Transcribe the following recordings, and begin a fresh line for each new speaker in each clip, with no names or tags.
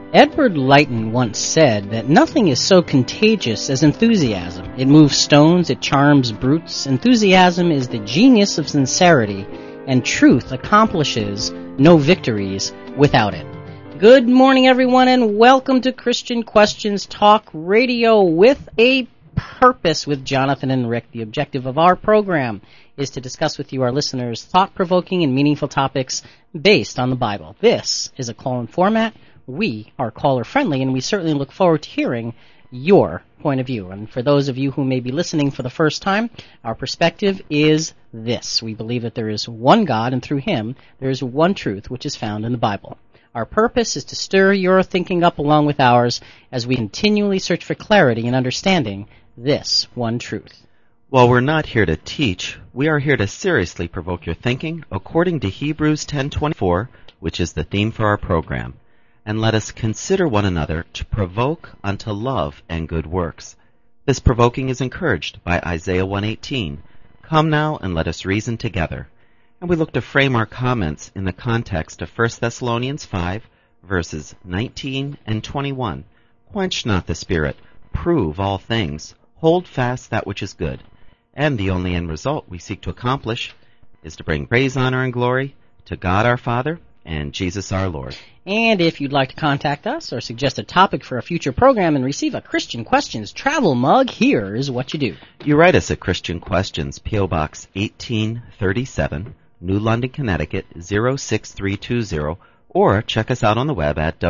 Edward Leighton once said that nothing is so contagious as enthusiasm. It moves stones, it charms brutes. Enthusiasm is the genius of sincerity, and truth accomplishes no victories without it. Good morning, everyone, and welcome to Christian Questions Talk Radio with a purpose with Jonathan and Rick. The objective of our program is to discuss with you, our listeners, thought-provoking and meaningful topics based on the Bible. This is a call-in format. We are caller-friendly, and we certainly look forward to hearing your point of view. And for those of you who may be listening for the first time, our perspective is this. We believe that there is one God, and through Him, there is one truth which is found in the Bible. Our purpose is to stir your thinking up along with ours as we continually search for clarity and understanding this one truth.
While we're not here to teach, we are here to seriously provoke your thinking according to Hebrews 10:24, which is the theme for our program. And let us consider one another to provoke unto love and good works. This provoking is encouraged by Isaiah 1:18. Come now and let us reason together. And we look to frame our comments in the context of 1 Thessalonians 5, verses 19 and 21. Quench not the spirit, prove all things, hold fast that which is good. And the only end result we seek to accomplish is to bring praise, honor, and glory to God our Father and Jesus our Lord.
And if you'd like to contact us or suggest a topic for a future program and receive a Christian Questions travel mug, here is what you do.
You write us at Christian Questions, P.O. Box 1837, New London, Connecticut 06320, or check us out on the web at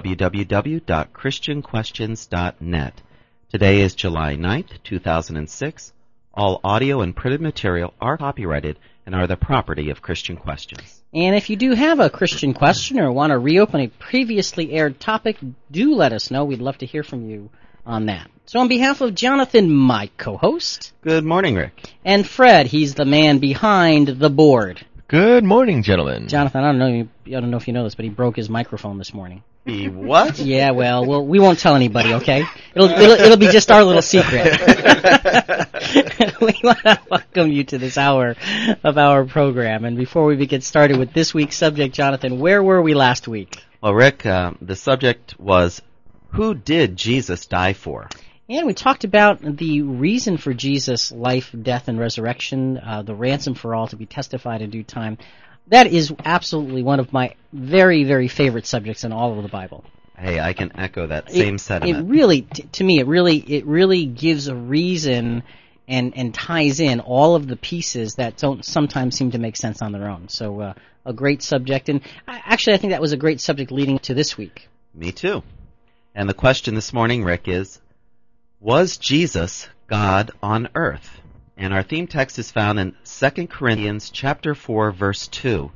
www.christianquestions.net. Today is July 9th, 2006. All audio and printed material are copyrighted and are the property of Christian Questions.
And if you do have a Christian question or want to reopen a previously aired topic, do let us know. We'd love to hear from you on that. So on behalf of Jonathan, my co-host.
Good morning, Rick.
And Fred, he's the man behind the board.
Good morning, gentlemen.
Jonathan, I don't know if you know this, but he broke his microphone this morning.
He what?
Yeah, well, we won't tell anybody, okay? It'll be just our little secret. We want to welcome you to this hour of our program. And before we get started with this week's subject, Jonathan, where were we last week?
Well, Rick, the subject was, who did Jesus die for?
And we talked about the reason for Jesus' life, death, and resurrection, the ransom for all to be testified in due time. That is absolutely one of my very, very favorite subjects in all of the Bible.
Hey, I can echo that same sentiment.
It really, to me, it really gives a reason and ties in all of the pieces that don't sometimes seem to make sense on their own. So a great subject. And actually, I think that was a great subject leading to this week.
Me too. And the question this morning, Rick, is, was Jesus God on earth? And our theme text is found in 2 Corinthians chapter 4, verse 2.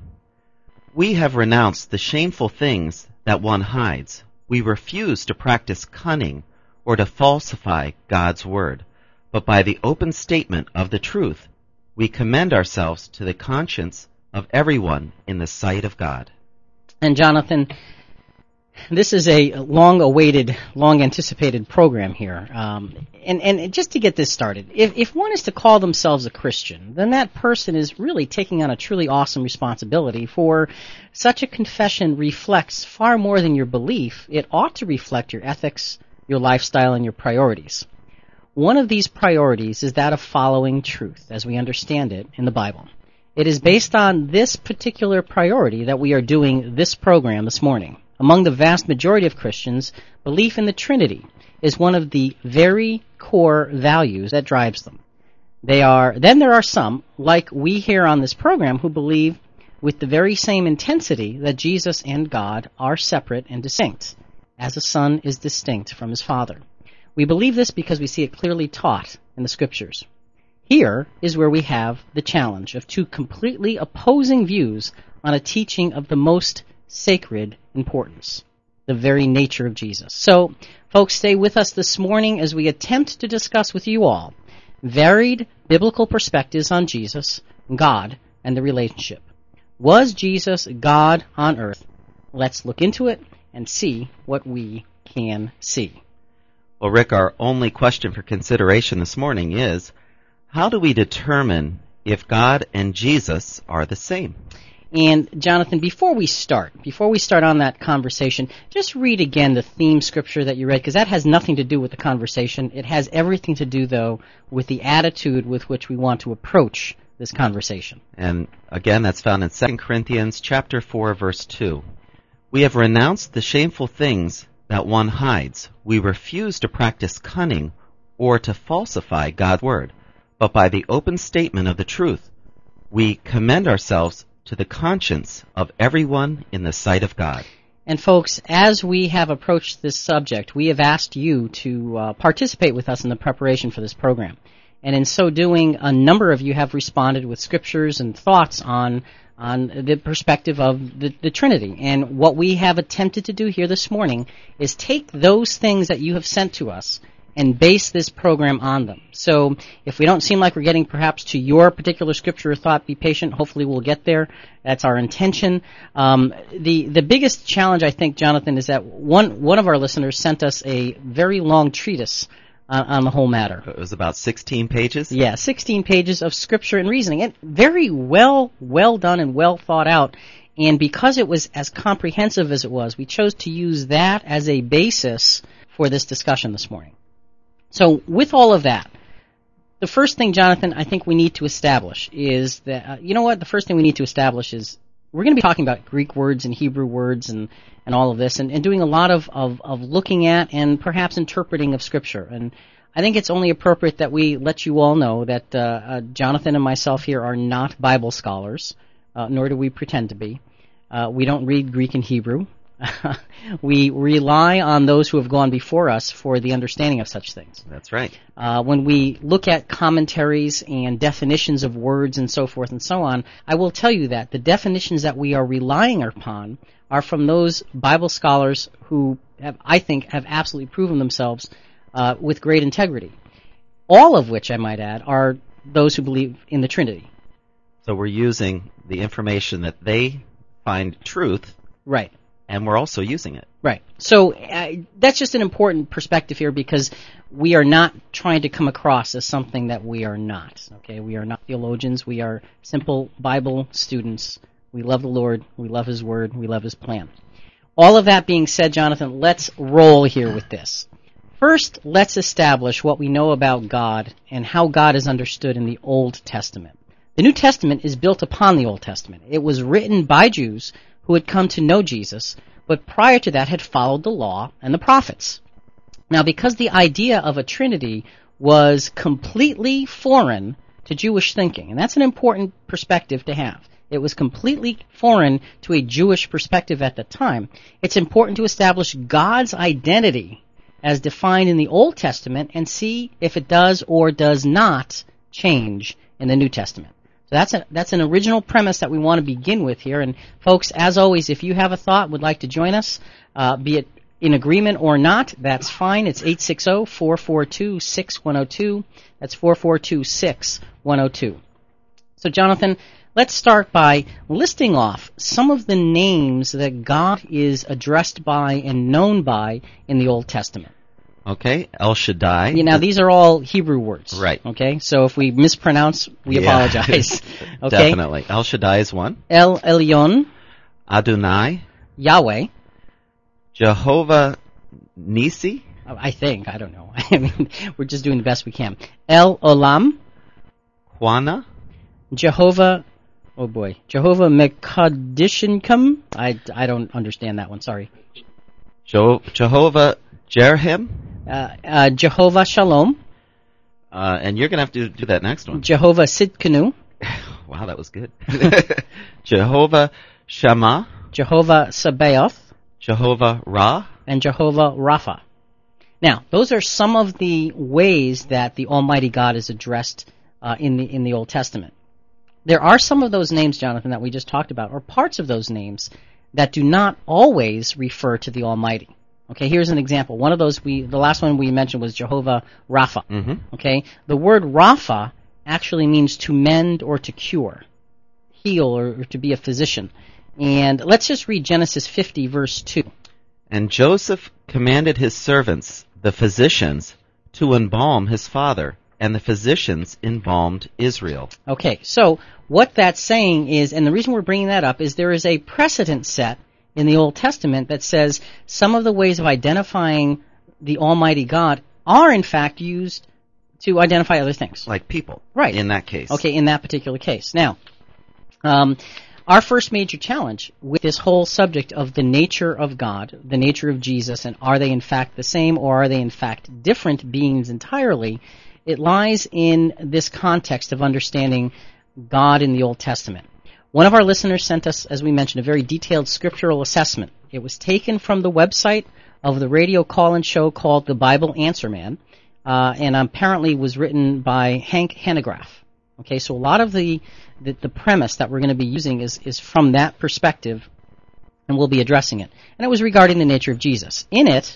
We have renounced the shameful things that one hides. We refuse to practice cunning or to falsify God's word. But by the open statement of the truth, we commend ourselves to the conscience of everyone in the sight of God.
And Jonathan, this is a long-awaited, long-anticipated program here. And just to get this started, if one is to call themselves a Christian, then that person is really taking on a truly awesome responsibility, for such a confession reflects far more than your belief. It ought to reflect your ethics, your lifestyle, and your priorities. One of these priorities is that of following truth, as we understand it in the Bible. It is based on this particular priority that we are doing this program this morning. Among the vast majority of Christians, belief in the Trinity is one of the very core values that drives them. Then there are some, like we here on this program, who believe with the very same intensity that Jesus and God are separate and distinct, as a son is distinct from his Father. We believe this because we see it clearly taught in the Scriptures. Here is where we have the challenge of two completely opposing views on a teaching of the most sacred importance, the very nature of Jesus. So, folks, stay with us this morning as we attempt to discuss with you all varied biblical perspectives on Jesus, God, and the relationship. Was Jesus God on earth? Let's look into it and see what we can see.
Well, Rick, our only question for consideration this morning is, how do we determine if God and Jesus are the same?
And Jonathan, before we start on that conversation, just read again the theme scripture that you read, because that has nothing to do with the conversation. It has everything to do, though, with the attitude with which we want to approach this conversation.
And again, that's found in 2 Corinthians chapter 4, verse 2. We have renounced the shameful things that one hides. We refuse to practice cunning or to falsify God's word, but by the open statement of the truth, we commend ourselves to the conscience of everyone in the sight of God.
And folks, as we have approached this subject, we have asked you to participate with us in the preparation for this program. And in so doing, a number of you have responded with scriptures and thoughts on the perspective of the Trinity. And what we have attempted to do here this morning is take those things that you have sent to us and base this program on them. So if we don't seem like we're getting perhaps to your particular scripture or thought, be patient. Hopefully we'll get there. That's our intention. The biggest challenge, I think, Jonathan, is that one of our listeners sent us a very long treatise on the whole matter.
It was about 16 pages?
Yeah, 16 pages of scripture and reasoning. And very well done and well thought out. And because it was as comprehensive as it was, we chose to use that as a basis for this discussion this morning. So with all of that, the first thing, Jonathan, I think we need to establish is that, the first thing we need to establish is we're going to be talking about Greek words and Hebrew words and all of this and doing a lot of looking at and perhaps interpreting of Scripture. And I think it's only appropriate that we let you all know that Jonathan and myself here are not Bible scholars, nor do we pretend to be. We don't read Greek and Hebrew. We rely on those who have gone before us for the understanding of such things.
That's right.
When we look at commentaries and definitions of words and so forth and so on, I will tell you that the definitions that we are relying upon are from those Bible scholars who I think have absolutely proven themselves with great integrity. All of which, I might add, are those who believe in the Trinity.
So we're using the information that they find truth.
Right.
And we're also using it.
Right. So that's just an important perspective here because we are not trying to come across as something that we are not. Okay, we are not theologians. We are simple Bible students. We love the Lord. We love His Word. We love His plan. All of that being said, Jonathan, let's roll here with this. First, let's establish what we know about God and how God is understood in the Old Testament. The New Testament is built upon the Old Testament. It was written by Jews who had come to know Jesus, but prior to that had followed the law and the prophets. Now, because the idea of a Trinity was completely foreign to Jewish thinking, and that's an important perspective to have. It was completely foreign to a Jewish perspective at the time. It's important to establish God's identity as defined in the Old Testament and see if it does or does not change in the New Testament. That's an original premise that we want to begin with here. And folks, as always, if you have a thought, would like to join us, be it in agreement or not, that's fine. It's 860-442-6102. That's 442-6102. So, Jonathan, let's start by listing off some of the names that God is addressed by and known by in the Old Testament.
Okay, El Shaddai.
Now, these are all Hebrew words.
Right.
Okay, so if we mispronounce, we apologize. Okay?
Definitely. El Shaddai is one.
El Elyon.
Adonai.
Yahweh.
Jehovah Nisi.
I think. I don't know. I mean, we're just doing the best we can. El Olam.
Juana.
Jehovah. Oh boy. Jehovah Mekadishinkum. I don't understand that one. Sorry.
Jehovah Jerhem.
Jehovah Shalom.
And you're going to have to do that next one.
Jehovah Sidkenu.
Wow, that was good. Jehovah Shammah.
Jehovah Sabaoth.
Jehovah Ra.
And Jehovah Rapha. Now, those are some of the ways that the Almighty God is addressed in the Old Testament. There are some of those names, Jonathan, that we just talked about, or parts of those names that do not always refer to the Almighty. Okay, here's an example. One of those, the last one we mentioned was Jehovah Rapha.
Mm-hmm.
Okay, the word Rapha actually means to mend or to cure, heal or to be a physician. And let's just read Genesis 50, verse 2.
And Joseph commanded his servants, the physicians, to embalm his father, and the physicians embalmed Israel.
Okay, so what that's saying is, and the reason we're bringing that up is there is a precedent set in the Old Testament that says some of the ways of identifying the Almighty God are in fact used to identify other things.
Like people.
Right.
In that case.
Okay, in that particular case. Now, our first major challenge with this whole subject of the nature of God, the nature of Jesus, and are they in fact the same or are they in fact different beings entirely, it lies in this context of understanding God in the Old Testament. One of our listeners sent us, as we mentioned, a very detailed scriptural assessment. It was taken from the website of the radio call-in show called The Bible Answer Man, and apparently was written by Hank Hanegraaff. Okay, so a lot of the premise that we're going to be using is from that perspective, and we'll be addressing it. And it was regarding the nature of Jesus. In it,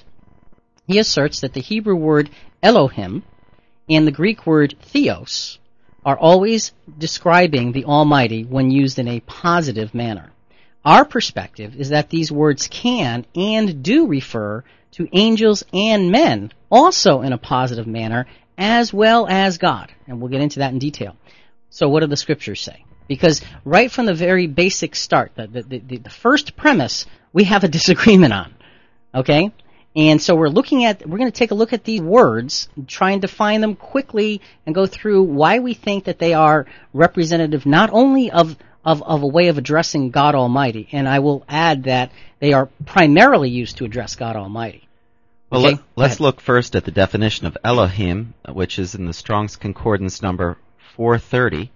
he asserts that the Hebrew word Elohim and the Greek word theos are always describing the Almighty when used in a positive manner. Our perspective is that these words can and do refer to angels and men, also in a positive manner, as well as God. And we'll get into that in detail. So what do the scriptures say? Because right from the very basic start, the first premise, we have a disagreement on. Okay? And so we're going to take a look at these words, try and define them quickly, and go through why we think that they are representative not only of a way of addressing God Almighty, and I will add that they are primarily used to address God Almighty.
Well,
okay?
let's look first at the definition of Elohim, which is in the Strong's Concordance number 430,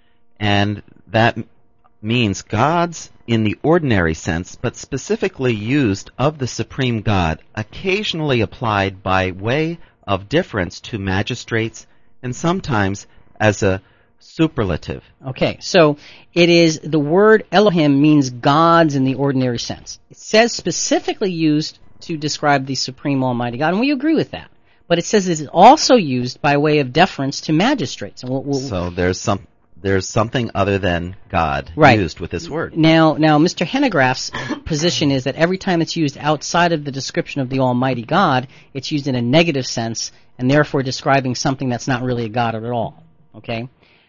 and that means gods in the ordinary sense, but specifically used of the supreme God, occasionally applied by way of difference to magistrates, and sometimes as a superlative.
Okay, so it is, the word Elohim means gods in the ordinary sense. It says specifically used to describe the supreme Almighty God, and we agree with that. But it says it is also used by way of deference to magistrates. And
so there's something other than God used with this word.
Now, Mr. Hanegraaff's position is that every time it's used outside of the description of the Almighty God, it's used in a negative sense, and therefore describing something that's not really a God at all. Okay?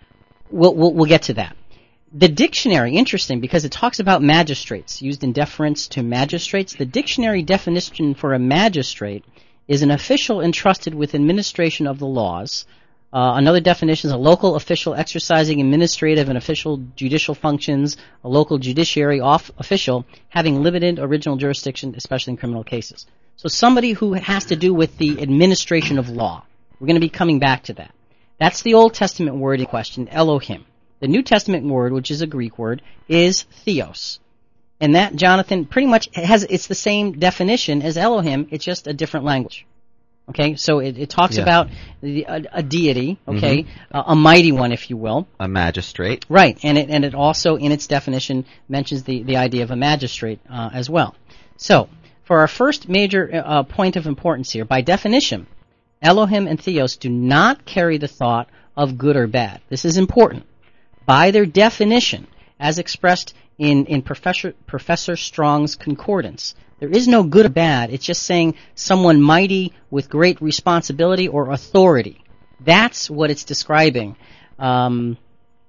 We'll get to that. The dictionary, interesting, because it talks about magistrates, used in deference to magistrates. The dictionary definition for a magistrate is an official entrusted with administration of the laws. Another definition is a local official exercising administrative and official judicial functions, a local judiciary official having limited original jurisdiction, especially in criminal cases. So somebody who has to do with the administration of law. We're going to be coming back to that. That's the Old Testament word in question, Elohim. The New Testament word, which is a Greek word, is theos. And that, Jonathan, pretty much it's the same definition as Elohim, it's just a different language. Okay, so it talks about a deity, okay, a mighty one, if you will.
A magistrate.
Right, and it also, in its definition, mentions the idea of a magistrate as well. So, for our first major point of importance here, by definition, Elohim and Theos do not carry the thought of good or bad. This is important. By their definition, as expressed in Professor Strong's Concordance, there is no good or bad. It's just saying someone mighty with great responsibility or authority. That's what it's describing. Someone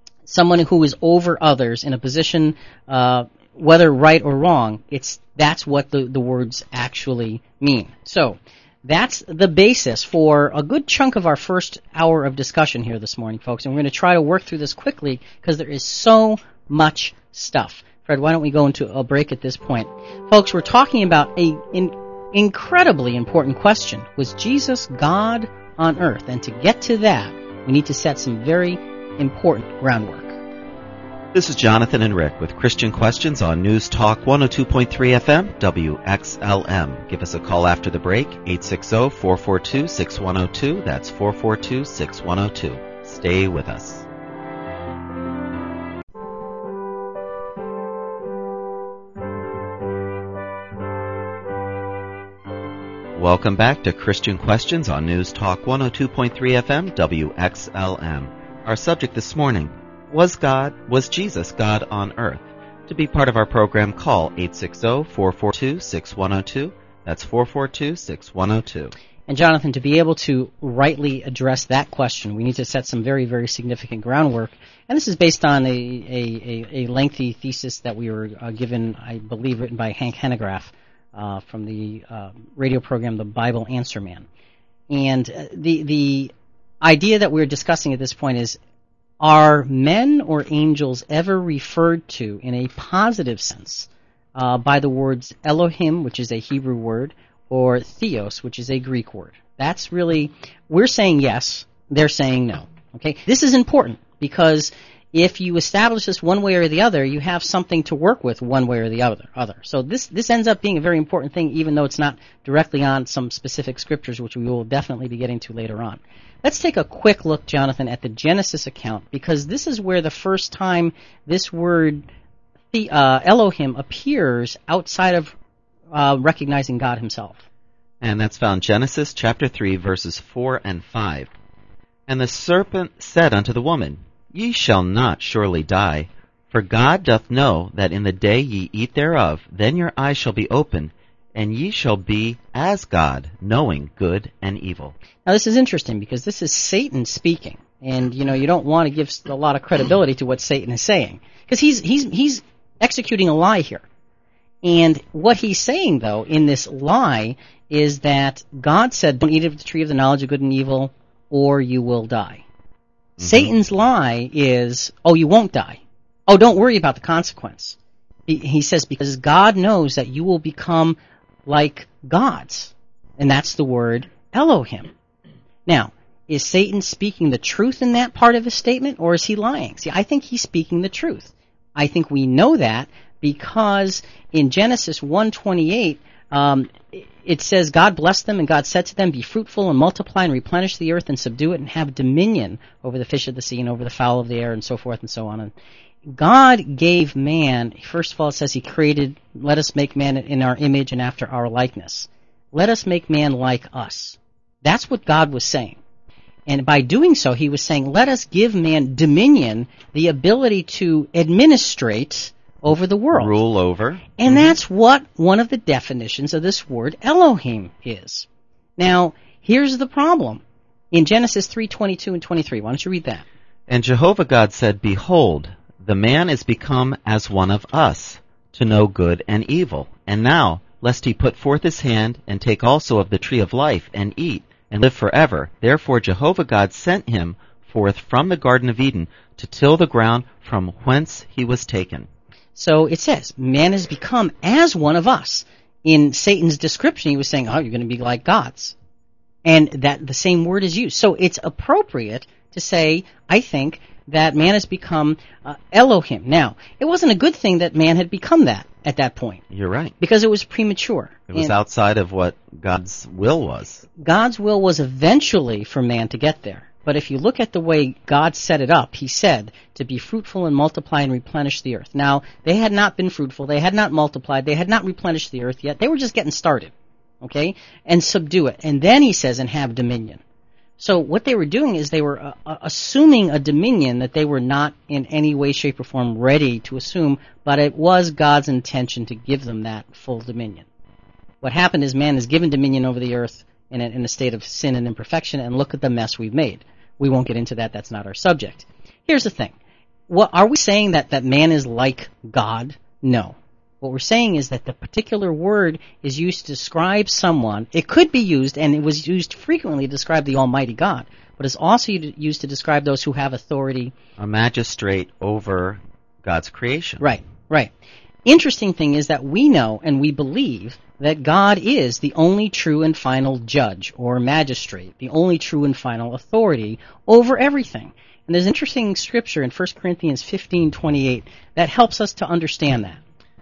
who is over others in a position, whether right or wrong, that's what the words actually mean. So, that's the basis for a good chunk of our first hour of discussion here this morning, folks. And we're going to try to work through this quickly because there is so much stuff. Fred, why don't we go into a break at this point? Folks, we're talking about an incredibly important question. Was Jesus God on earth? And to get to that, we need to set some very important groundwork.
This is Jonathan and Rick with Christian Questions on News Talk 102.3 FM, WXLM. Give us a call after the break, 860-442-6102. That's 442-6102. Stay with us. Welcome back to Christian Questions on News Talk 102.3 FM, WXLM. Our subject this morning, was Jesus God on earth? To be part of our program, call 860-442-6102. That's 442-6102.
And Jonathan, to be able to rightly address that question, we need to set some very, very significant groundwork. And this is based on a lengthy thesis that we were given, I believe, written by Hank Hanegraaff from the radio program The Bible Answer Man. And the idea that we're discussing at this point is, are men or angels ever referred to in a positive sense by the words Elohim, which is a Hebrew word, or theos, which is a Greek word? That's really, we're saying yes, they're saying no. Okay, this is important because if you establish this one way or the other, you have something to work with one way or the other. So this ends up being a very important thing, even though it's not directly on some specific scriptures, which we will definitely be getting to later on. Let's take a quick look, Jonathan, at the Genesis account, because this is where the first time this word Elohim appears outside of recognizing God himself.
And that's found Genesis chapter 3, verses 4 and 5. And the serpent said unto the woman, Ye shall not surely die, for God doth know that in the day ye eat thereof, then your eyes shall be opened, and ye shall be as God, knowing good and evil.
Now this is interesting because this is Satan speaking, and you don't want to give a lot of credibility to what Satan is saying, because he's executing a lie here. And what he's saying, though, in this lie is that God said, don't eat of the tree of the knowledge of good and evil, or you will die. Mm-hmm. Satan's lie is, oh, you won't die. Oh, don't worry about the consequence. He says, because God knows that you will become like gods. And that's the word Elohim. Now, is Satan speaking the truth in that part of his statement, or is he lying? See, I think he's speaking the truth. I think we know that because in Genesis 1:28, it says, God blessed them, and God said to them, Be fruitful and multiply and replenish the earth and subdue it and have dominion over the fish of the sea and over the fowl of the air and so forth and so on. And God gave man, first of all, it says he created, let us make man in our image and after our likeness. Let us make man like us. That's what God was saying. And by doing so, he was saying, let us give man dominion, the ability to administrate over the world.
Rule over.
And that's what one of the definitions of this word Elohim is. Now, here's the problem. In Genesis 3:22 and 23, why don't you read that?
And Jehovah God said, Behold, the man is become as one of us, to know good and evil. And now, lest he put forth his hand, and take also of the tree of life, and eat, and live forever. Therefore Jehovah God sent him forth from the Garden of Eden, to till the ground from whence he was taken.
So it says, man has become as one of us. In Satan's description, he was saying, oh, you're going to be like gods. And that the same word is used. So it's appropriate to say, I think, that man has become Elohim. Now, it wasn't a good thing that man had become that at that point.
You're right.
Because it was premature.
It was outside of what God's will was.
God's will was eventually for man to get there. But if you look at the way God set it up, he said to be fruitful and multiply and replenish the earth. Now, they had not been fruitful, they had not multiplied, they had not replenished the earth yet. They were just getting started, okay? And subdue it. And then he says, and have dominion. So what they were doing is they were assuming a dominion that they were not in any way, shape, or form ready to assume, but it was God's intention to give them that full dominion. What happened is man is given dominion over the earth in a state of sin and imperfection, and look at the mess we've made. We won't get into that. That's not our subject. Here's the thing. What, are we saying that man is like God? No. What we're saying is that the particular word is used to describe someone. It could be used, and it was used frequently to describe the Almighty God, but it's also used to describe those who have authority.
A magistrate over God's creation.
Right, right. Interesting thing is that we know and we believe that God is the only true and final judge or magistrate, the only true and final authority over everything. And there's interesting scripture in 1 Corinthians 15:28 that helps us to understand that.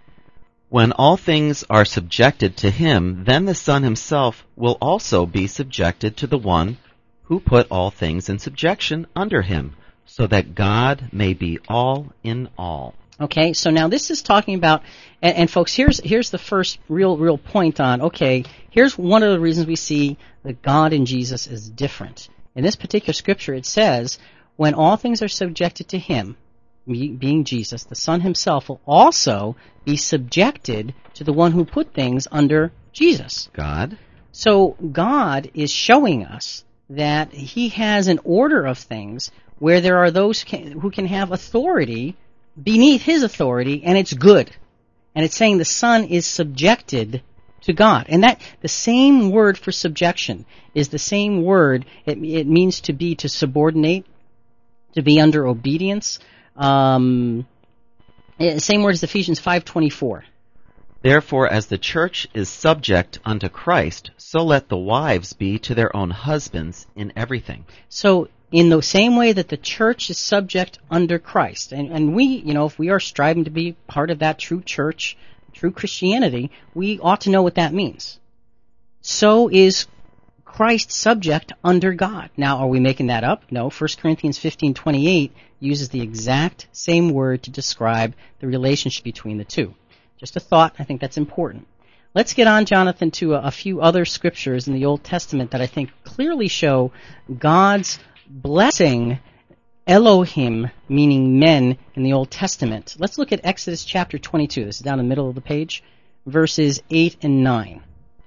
When all things are subjected to him, then the Son himself will also be subjected to the one who put all things in subjection under him, so that God may be all in all.
Okay, so now this is talking about, and folks, here's the first real point on, okay, here's one of the reasons we see that God and Jesus is different. In this particular scripture, it says, when all things are subjected to him, being Jesus, the Son himself will also be subjected to the one who put things under Jesus.
God.
So God is showing us that he has an order of things where there are those who can have authority beneath his authority, and it's good. And it's saying the Son is subjected to God. And that the same word for subjection is the same word. It means to subordinate, to be under obedience. Same word as Ephesians 5:24.
Therefore, as the church is subject unto Christ, so let the wives be to their own husbands in everything.
So, in the same way that the church is subject under Christ, and we, if we are striving to be part of that true church, true Christianity, we ought to know what that means. So is Christ subject under God. Now, are we making that up? No. 1 Corinthians 15:28 uses the exact same word to describe the relationship between the two. Just a thought. I think that's important. Let's get on, Jonathan, to a few other scriptures in the Old Testament that I think clearly show God's blessing Elohim, meaning men, in the Old Testament. Let's look at Exodus chapter 22. This is down in the middle of the page, verses 8 and 9.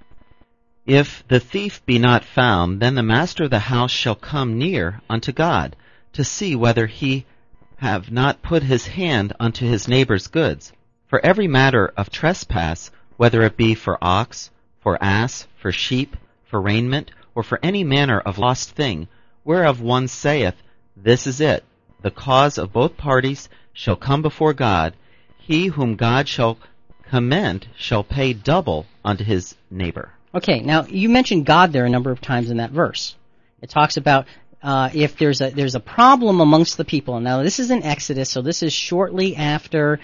If the thief be not found, then the master of the house shall come near unto God, to see whether he have not put his hand unto his neighbor's goods. For every matter of trespass, whether it be for ox, for ass, for sheep, for raiment, or for any manner of lost thing, whereof one saith, This is it, the cause of both parties shall come before God. He whom God shall commend shall pay double unto his neighbor.
Okay, now you mentioned God there a number of times in that verse. It talks about if there's a problem amongst the people. And now this is in Exodus, so this is shortly after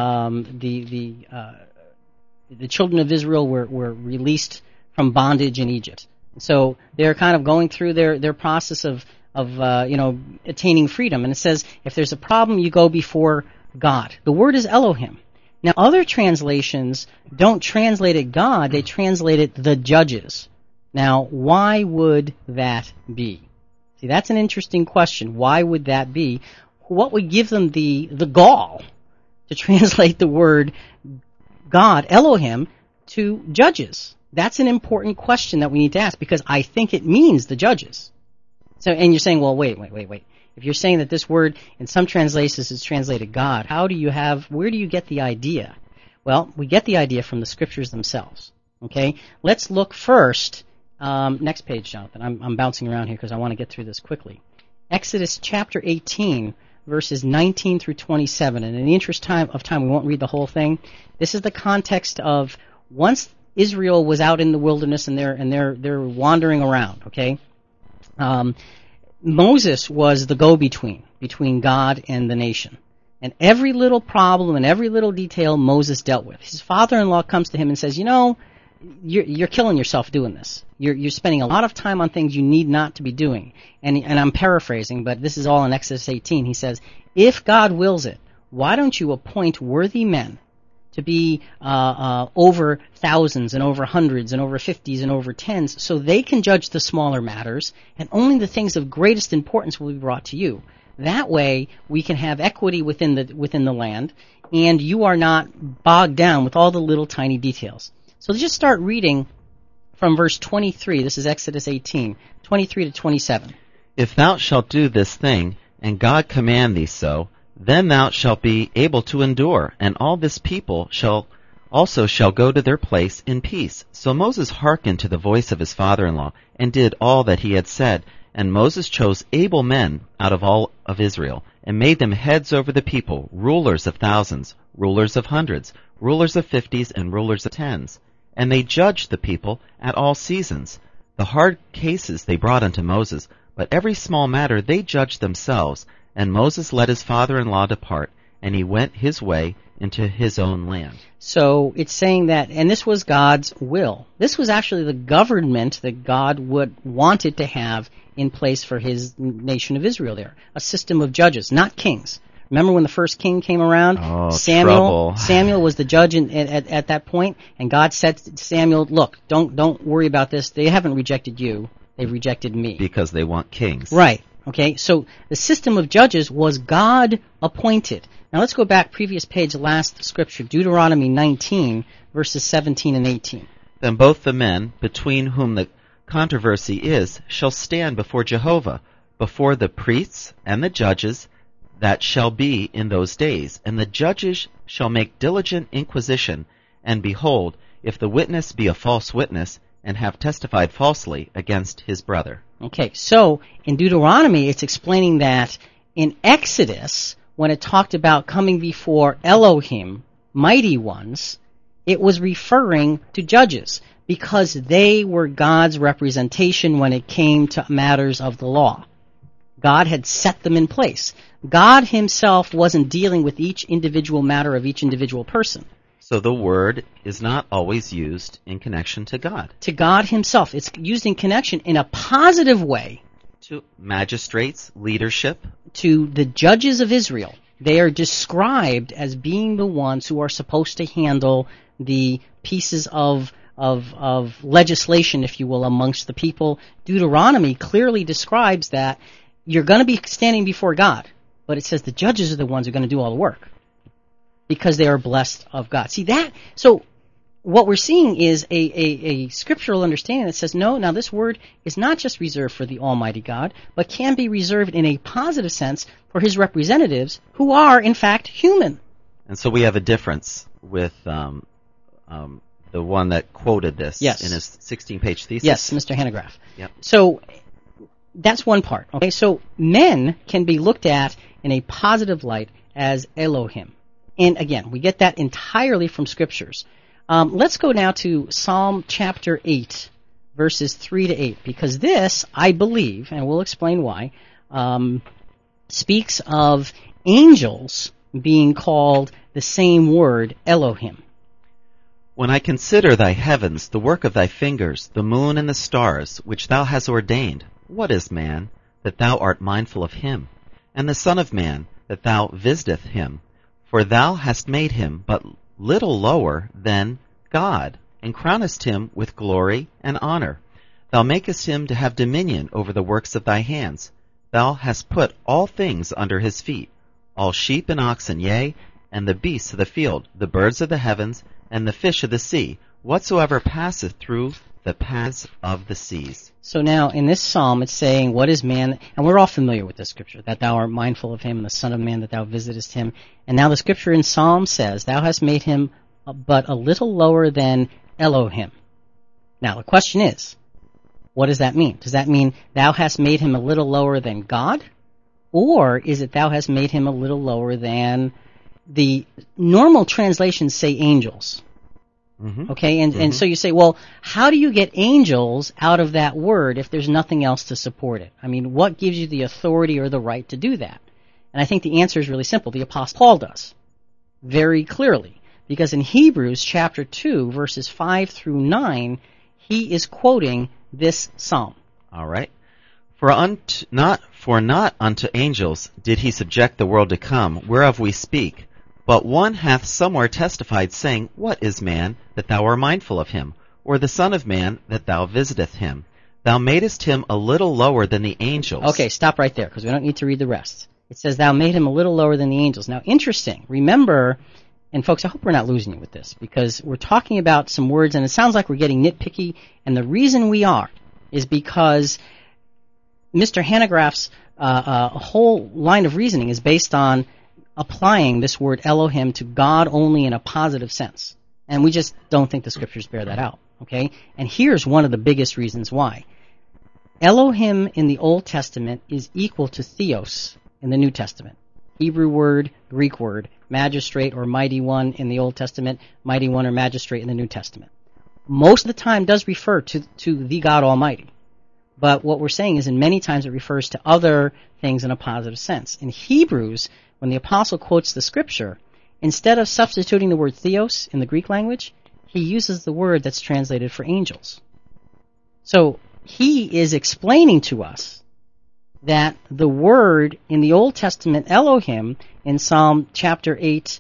the children of Israel were released from bondage in Egypt. So they're kind of going through their process of attaining freedom. And it says if there's a problem, you go before God. The word is Elohim. Now other translations don't translate it God; they translate it the judges. Now why would that be? See, that's an interesting question. Why would that be? What would give them the gall to translate the word God, Elohim, to judges? That's an important question that we need to ask, because I think it means the judges. So, and you're saying, well, wait. If you're saying that this word in some translations is translated God, where do you get the idea? Well, we get the idea from the scriptures themselves. Okay? Let's look first. Next page, Jonathan. I'm bouncing around here because I want to get through this quickly. Exodus chapter 18, verses 19 through 27. And in the interest of time, we won't read the whole thing. This is the context of once Israel was out in the wilderness and they're wandering around. Okay, Moses was the between God and the nation. And every little problem and every little detail Moses dealt with. His father-in-law comes to him and says, you're killing yourself doing this. You're spending a lot of time on things you need not to be doing. And I'm paraphrasing, but this is all in Exodus 18. He says, if God wills it, why don't you appoint worthy men to be over thousands and over hundreds and over 50s and over 10s, so they can judge the smaller matters, and only the things of greatest importance will be brought to you. That way, we can have equity within the land, and you are not bogged down with all the little tiny details. So let's just start reading from verse 23. This is Exodus 18, 23 to 27.
If thou shalt do this thing, and God command thee so, then thou shalt be able to endure, and all this people shall go to their place in peace. So Moses hearkened to the voice of his father-in-law, and did all that he had said. And Moses chose able men out of all of Israel, and made them heads over the people, rulers of thousands, rulers of hundreds, rulers of 50s, and rulers of 10s. And they judged the people at all seasons. The hard cases they brought unto Moses, but every small matter they judged themselves. And Moses let his father-in-law depart, and he went his way into his own land.
So it's saying that, and this was God's will. This was actually the government that God wanted to have in place for his nation of Israel there. A system of judges, not kings. Remember when the first king came around? Samuel was the judge at that point, and God said to Samuel, look, don't worry about this. They haven't rejected you. They've rejected me.
Because they want kings.
Right. Okay, so the system of judges was God appointed. Now let's go back, previous page, last scripture, Deuteronomy 19, verses 17 and 18.
Then both the men, between whom the controversy is, shall stand before Jehovah, before the priests and the judges that shall be in those days. And the judges shall make diligent inquisition, and behold, if the witness be a false witness, and have testified falsely against his brother.
Okay, so in Deuteronomy, it's explaining that in Exodus, when it talked about coming before Elohim, mighty ones, it was referring to judges because they were God's representation when it came to matters of the law. God had set them in place. God himself wasn't dealing with each individual matter of each individual person.
So the word is not always used in connection to God.
To God himself. It's used in connection in a positive way.
To magistrates, leadership.
To the judges of Israel. They are described as being the ones who are supposed to handle the pieces of legislation, if you will, amongst the people. Deuteronomy clearly describes that you're going to be standing before God, but it says the judges are the ones who are going to do all the work because they are blessed of God. See that? So what we're seeing is a scriptural understanding that says, no, now this word is not just reserved for the Almighty God, but can be reserved in a positive sense for his representatives who are, in fact, human.
And so we have a difference with the one that quoted this in his 16-page thesis.
Yes, Mr. Hanegraaff.
Yep.
So that's one part. Okay, so men can be looked at in a positive light as Elohim. And again, we get that entirely from scriptures. Let's go now to Psalm chapter 8, verses 3 to 8, because this, I believe, and we'll explain why, speaks of angels being called the same word, Elohim.
When I consider thy heavens, the work of thy fingers, the moon and the stars, which thou hast ordained, what is man, that thou art mindful of him? And the Son of Man, that thou visiteth him? For thou hast made him but little lower than God, and crownest him with glory and honor. Thou makest him to have dominion over the works of thy hands. Thou hast put all things under his feet, all sheep and oxen, yea, and the beasts of the field, the birds of the heavens, and the fish of the sea, whatsoever passeth through the paths of the seas.
So now, in this psalm, it's saying, what is man? And we're all familiar with this scripture, that thou art mindful of him, and the Son of Man, that thou visitest him. And now the scripture in Psalm says, thou hast made him but a little lower than Elohim. Now, the question is, what does that mean? Does that mean thou hast made him a little lower than God? Or is it thou hast made him a little lower than the normal translations say angels?
Mm-hmm.
Okay, and so you say, well, how do you get angels out of that word if there's nothing else to support it? I mean, what gives you the authority or the right to do that? And I think the answer is really simple. The Apostle Paul does, very clearly. Because in Hebrews chapter 2, verses 5 through 9, he is quoting this psalm.
All right. For not unto angels did he subject the world to come, whereof we speak. But one hath somewhere testified, saying, what is man, that thou art mindful of him? Or the Son of Man, that thou visiteth him? Thou madest him a little lower than the angels.
Okay, stop right there, because we don't need to read the rest. It says, thou made him a little lower than the angels. Now, interesting. Remember, and folks, I hope we're not losing you with this, because we're talking about some words, and it sounds like we're getting nitpicky, and the reason we are is because Mr. Hanegraaff's whole line of reasoning is based on applying this word Elohim to God only in a positive sense. And we just don't think the scriptures bear that out. Okay? And here's one of the biggest reasons why. Elohim in the Old Testament is equal to Theos in the New Testament. Hebrew word, Greek word, magistrate or mighty one in the Old Testament, mighty one or magistrate in the New Testament. Most of the time does refer to the God Almighty. But what we're saying is in many times it refers to other things in a positive sense. In Hebrews, when the apostle quotes the scripture, instead of substituting the word theos in the Greek language, he uses the word that's translated for angels. So he is explaining to us that the word in the Old Testament, Elohim, in Psalm chapter 8,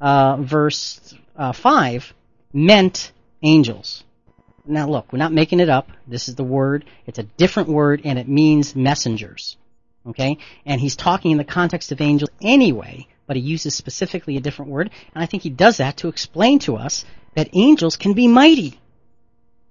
verse 5, meant angels. Now look, we're not making it up. This is the word. It's a different word, and it means messengers. Okay? And he's talking in the context of angels anyway, but he uses specifically a different word, and I think he does that to explain to us that angels can be mighty.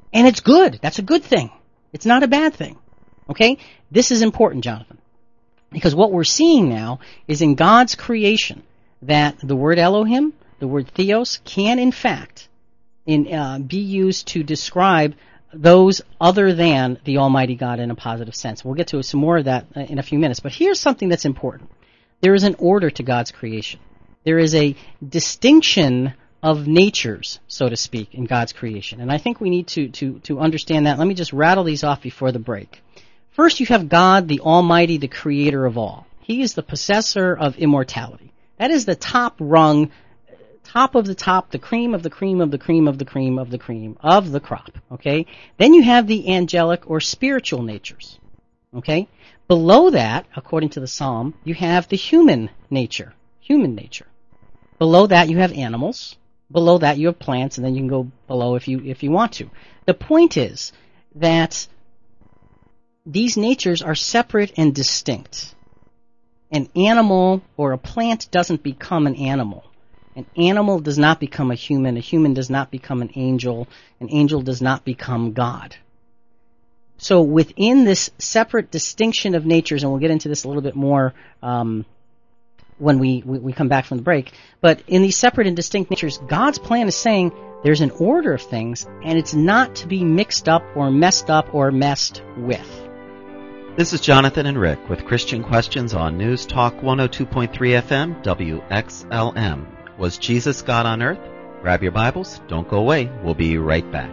And it's good. That's a good thing. It's not a bad thing. Okay? This is important, Jonathan. Because what we're seeing now is in God's creation that the word Elohim, the word Theos, can in fact be used to describe those other than the Almighty God in a positive sense. We'll get to some more of that in a few minutes. But here's something that's important. There is an order to God's creation. There is a distinction of natures, so to speak, in God's creation. And I think we need to understand that. Let me just rattle these off before the break. First, you have God, the Almighty, the creator of all. He is the possessor of immortality. That is the top rung, top of the top, the cream of the cream of the cream of the cream of the cream of the crop. Okay? Then you have the angelic or spiritual natures. Okay? Below that, according to the Psalm, you have the human nature. Human nature. Below that, you have animals. Below that, you have plants, and then you can go below if you want to. The point is that these natures are separate and distinct. An animal or a plant doesn't become an animal. An animal does not become a human does not become an angel does not become God. So within this separate distinction of natures, and we'll get into this a little bit more when we come back from the break, but in these separate and distinct natures, God's plan is saying there's an order of things, and it's not to be mixed up or messed with.
This is Jonathan and Rick with Christian Questions on News Talk 102.3 FM WXLM. Was Jesus God on earth? Grab your Bibles. Don't go away. We'll be right back.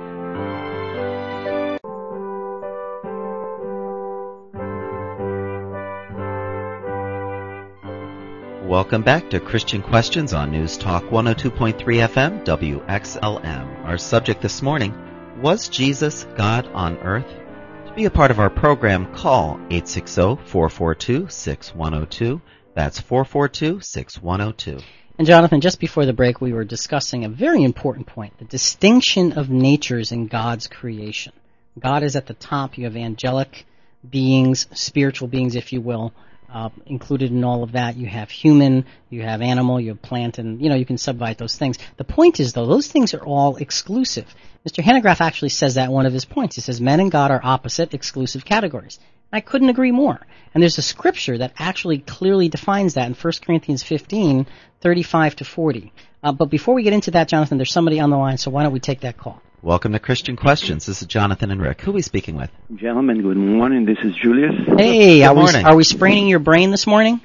Welcome back to Christian Questions on News Talk 102.3 FM WXLM. Our subject this morning, was Jesus God on earth? To be a part of our program, call 860-442-6102. That's 442-6102.
And Jonathan, just before the break, we were discussing a very important point, the distinction of natures in God's creation. God is at the top. You have angelic beings, spiritual beings, if you will, included in all of that. You have human, you have animal, you have plant, and you can subdivide those things. The point is, though, those things are all exclusive. Mr. Hanegraaff actually says that in one of his points. He says men and God are opposite, exclusive categories. I couldn't agree more. And there's a scripture that actually clearly defines that in 1 Corinthians 15, 35 to 40. But before we get into that, Jonathan, there's somebody on the line, so why don't we take that call?
Welcome to Christian Questions. This is Jonathan and Rick. Who are we speaking with?
Gentlemen, good morning. This is Julius.
Hey, are we spraining your brain this morning?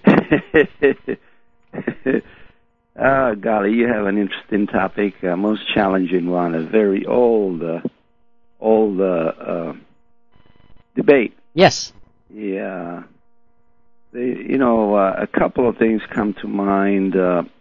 Golly, you have an interesting topic, most challenging one, a very old debate.
Yes.
Yeah. A couple of things come to mind.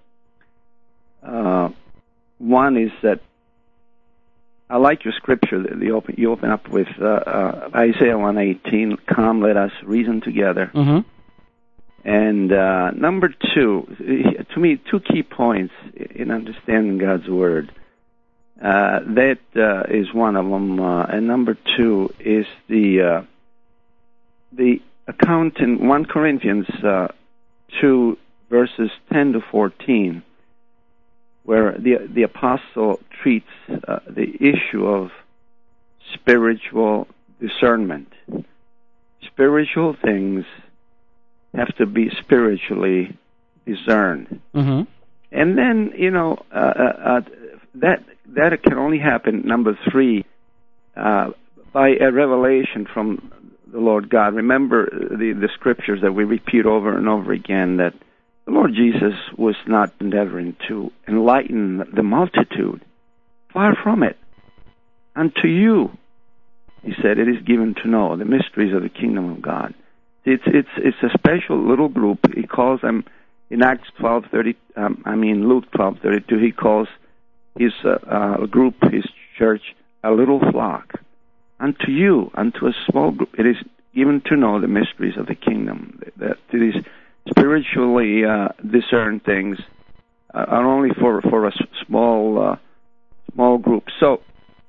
One is that I like your scripture that you open up with Isaiah 1:18. Come, let us reason together.
Mm-hmm.
And number two, to me, two key points in understanding God's word. That is one of them, and number two is the account in 1 Corinthians 2 verses 10 to 14. Where the apostle treats the issue of spiritual discernment. Spiritual things have to be spiritually discerned.
Mm-hmm.
And then, that can only happen, number three, by a revelation from the Lord God. Remember the scriptures that we repeat over and over again, that the Lord Jesus was not endeavoring to enlighten the multitude. Far from it. Unto you, he said, it is given to know the mysteries of the kingdom of God. It's a special little group. He calls them in Acts 12:30. Luke 12:32. He calls his group, his church, a little flock. Unto you, unto a small group, it is given to know the mysteries of the kingdom. That these spiritually discerned things are only for a small group. So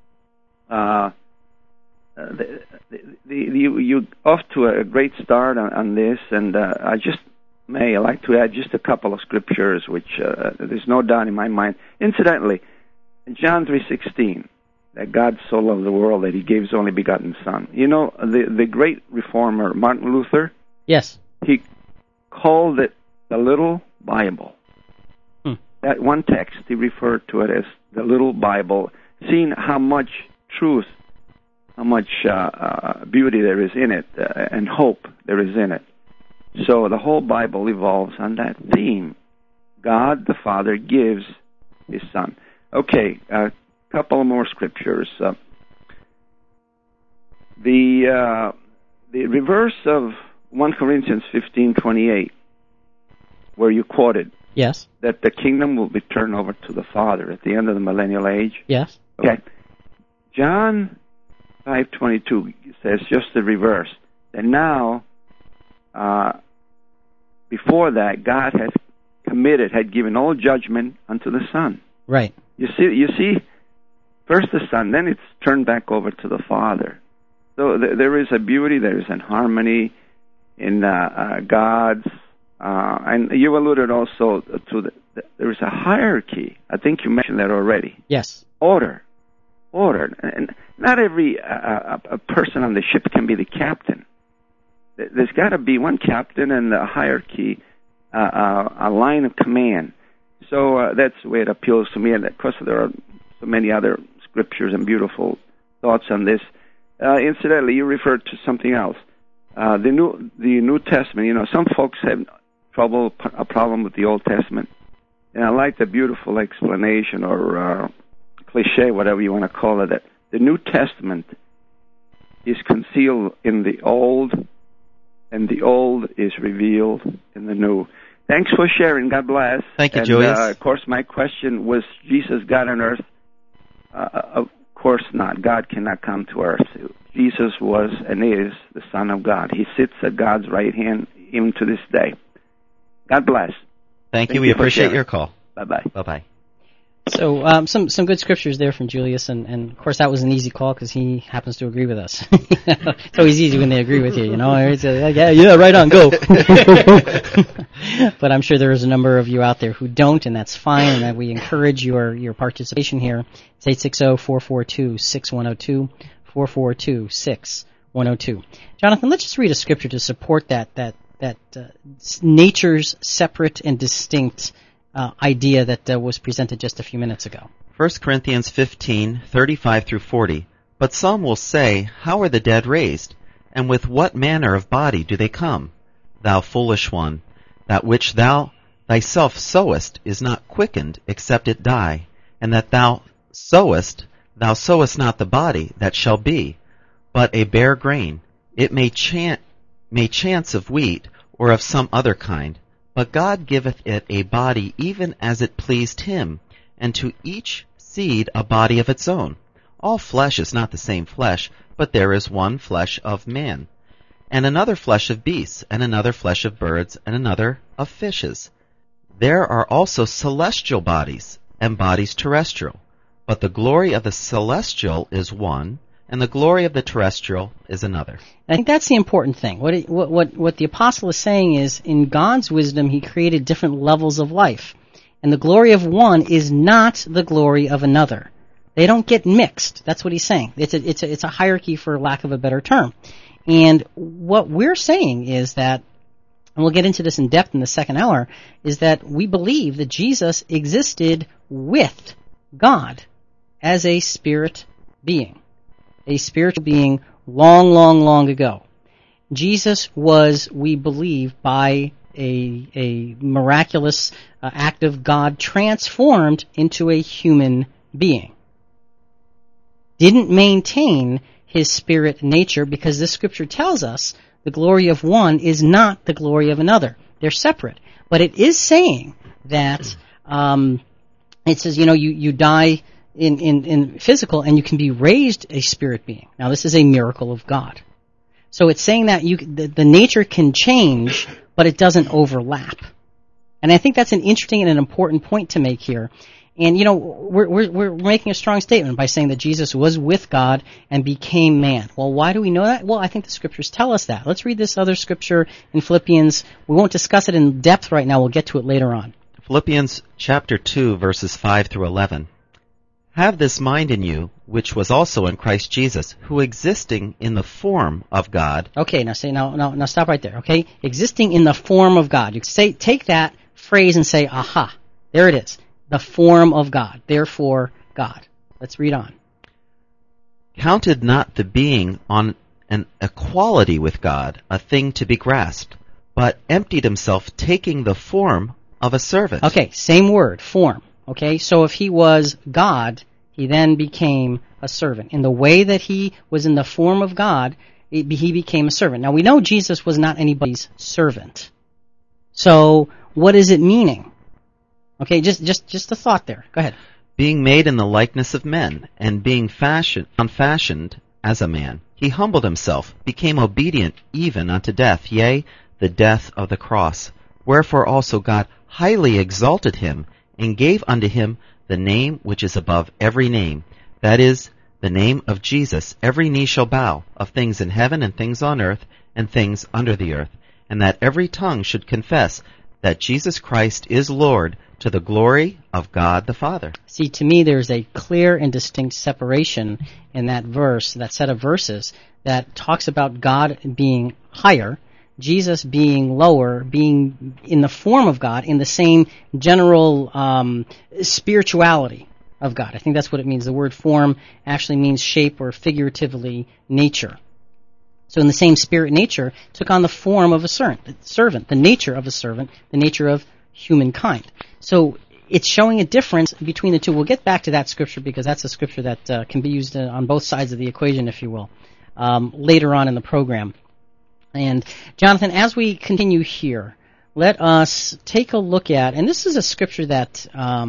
you off to a great start on this, and I like to add just a couple of scriptures, which there's no doubt in my mind. Incidentally, in John 3:16, that God so loved the world that he gave his only begotten Son. You know, the great reformer, Martin Luther,
Yes.
he called it the Little Bible. That one text, he referred to it as the Little Bible, seeing how much truth, how much beauty there is in it, and hope there is in it. So the whole Bible evolves on that theme. God the Father gives his Son. Okay, a couple more scriptures. The reverse of 1 Corinthians 15:28, where you quoted,
Yes.
that the kingdom will be turned over to the Father at the end of the millennial age.
Yes.
Okay. John 5:22 says just the reverse. And now, before that, God had given all judgment unto the Son.
Right.
You see, first the Son, then it's turned back over to the Father. So there is a beauty, there is a harmony in God's. And you alluded also to there is a hierarchy. I think you mentioned that already.
Yes.
Order. And not every a person on the ship can be the captain. There's got to be one captain and a hierarchy, a line of command. So that's the way it appeals to me. And of course, there are so many other scriptures and beautiful thoughts on this. Incidentally, you referred to something else. The New Testament. You know, some folks have a problem with the Old Testament, and I like the beautiful explanation or cliche, whatever you want to call it, that the New Testament is concealed in the Old, and the Old is revealed in the New. Thanks for sharing. God bless.
Thank you, Julius.
Of course, my question was, Jesus God on earth? Of course not. God cannot come to earth. Jesus was and is the Son of God. He sits at God's right hand even to this day. God bless.
Thank you. We appreciate your call.
Bye-bye.
Bye-bye.
So some good scriptures there from Julius, and of course that was an easy call because he happens to agree with us. It's always easy when they agree with you, you know. It's yeah, right on, go. But I'm sure there is a number of you out there who don't, and that's fine, and that we encourage your participation here. It's 860-442-6102, 442-6102. Jonathan, let's just read a scripture to support that nature's separate and distinct idea that was presented just a few minutes ago.
1 Corinthians 15:35-40. But some will say, how are the dead raised? And with what manner of body do they come? Thou foolish one, that which thou thyself sowest is not quickened, except it die. And that thou sowest not the body that shall be, but a bare grain. It may chance of wheat, or of some other kind. But God giveth it a body even as it pleased him, and to each seed a body of its own. All flesh is not the same flesh, but there is one flesh of man, and another flesh of beasts, and another flesh of birds, and another of fishes. There are also celestial bodies, and bodies terrestrial. But the glory of the celestial is one, and the glory of the terrestrial is another.
I think that's the important thing. What the apostle is saying is, in God's wisdom, he created different levels of life. And the glory of one is not the glory of another. They don't get mixed. That's what he's saying. It's a hierarchy, for lack of a better term. And what we're saying is that, and we'll get into this in depth in the second hour, is that we believe that Jesus existed with God as a spirit being. A spiritual being long ago. Jesus was, we believe, by a miraculous act of God, transformed into a human being. Didn't maintain his spirit nature, because this scripture tells us the glory of one is not the glory of another. They're separate. But it is saying that it says, you die in physical, and you can be raised a spirit being. Now, this is a miracle of God. So it's saying that the nature can change, but it doesn't overlap. And I think that's an interesting and an important point to make here. And, we're making a strong statement by saying that Jesus was with God and became man. Well, why do we know that? Well, I think the scriptures tell us that. Let's read this other scripture in Philippians. We won't discuss it in depth right now. We'll get to it later on.
Philippians chapter 2, verses 5-11. Have this mind in you, which was also in Christ Jesus, who existing in the form of God.
Okay, now stop right there. Okay, existing in the form of God. You say, take that phrase and say, aha, there it is, the form of God. Therefore, God. Let's read on.
Counted not the being on an equality with God a thing to be grasped, but emptied himself, taking the form of a servant.
Okay, same word, form. Okay, so if he was God, he then became a servant. In the way that he was in the form of God, he became a servant. Now we know Jesus was not anybody's servant. So what is it meaning? Okay, just a thought there. Go ahead.
Being made in the likeness of men, and being fashioned as a man, he humbled himself, became obedient even unto death, yea, the death of the cross. Wherefore also God highly exalted him, and gave unto him the name which is above every name, that is, the name of Jesus. Every knee shall bow, of things in heaven and things on earth and things under the earth, and that every tongue should confess that Jesus Christ is Lord, to the glory of God the Father.
See, to me there's a clear and distinct separation in that verse, that set of verses, that talks about God being higher, Jesus being lower, being in the form of God, in the same general spirituality of God. I think that's what it means. The word form actually means shape, or figuratively nature. So in the same spirit nature, took on the form of a servant, the nature of a servant, the nature of humankind. So it's showing a difference between the two. We'll get back to that scripture, because that's a scripture that can be used on both sides of the equation, if you will, later on in the program. And Jonathan, as we continue here, let us take a look at, and this is a scripture that,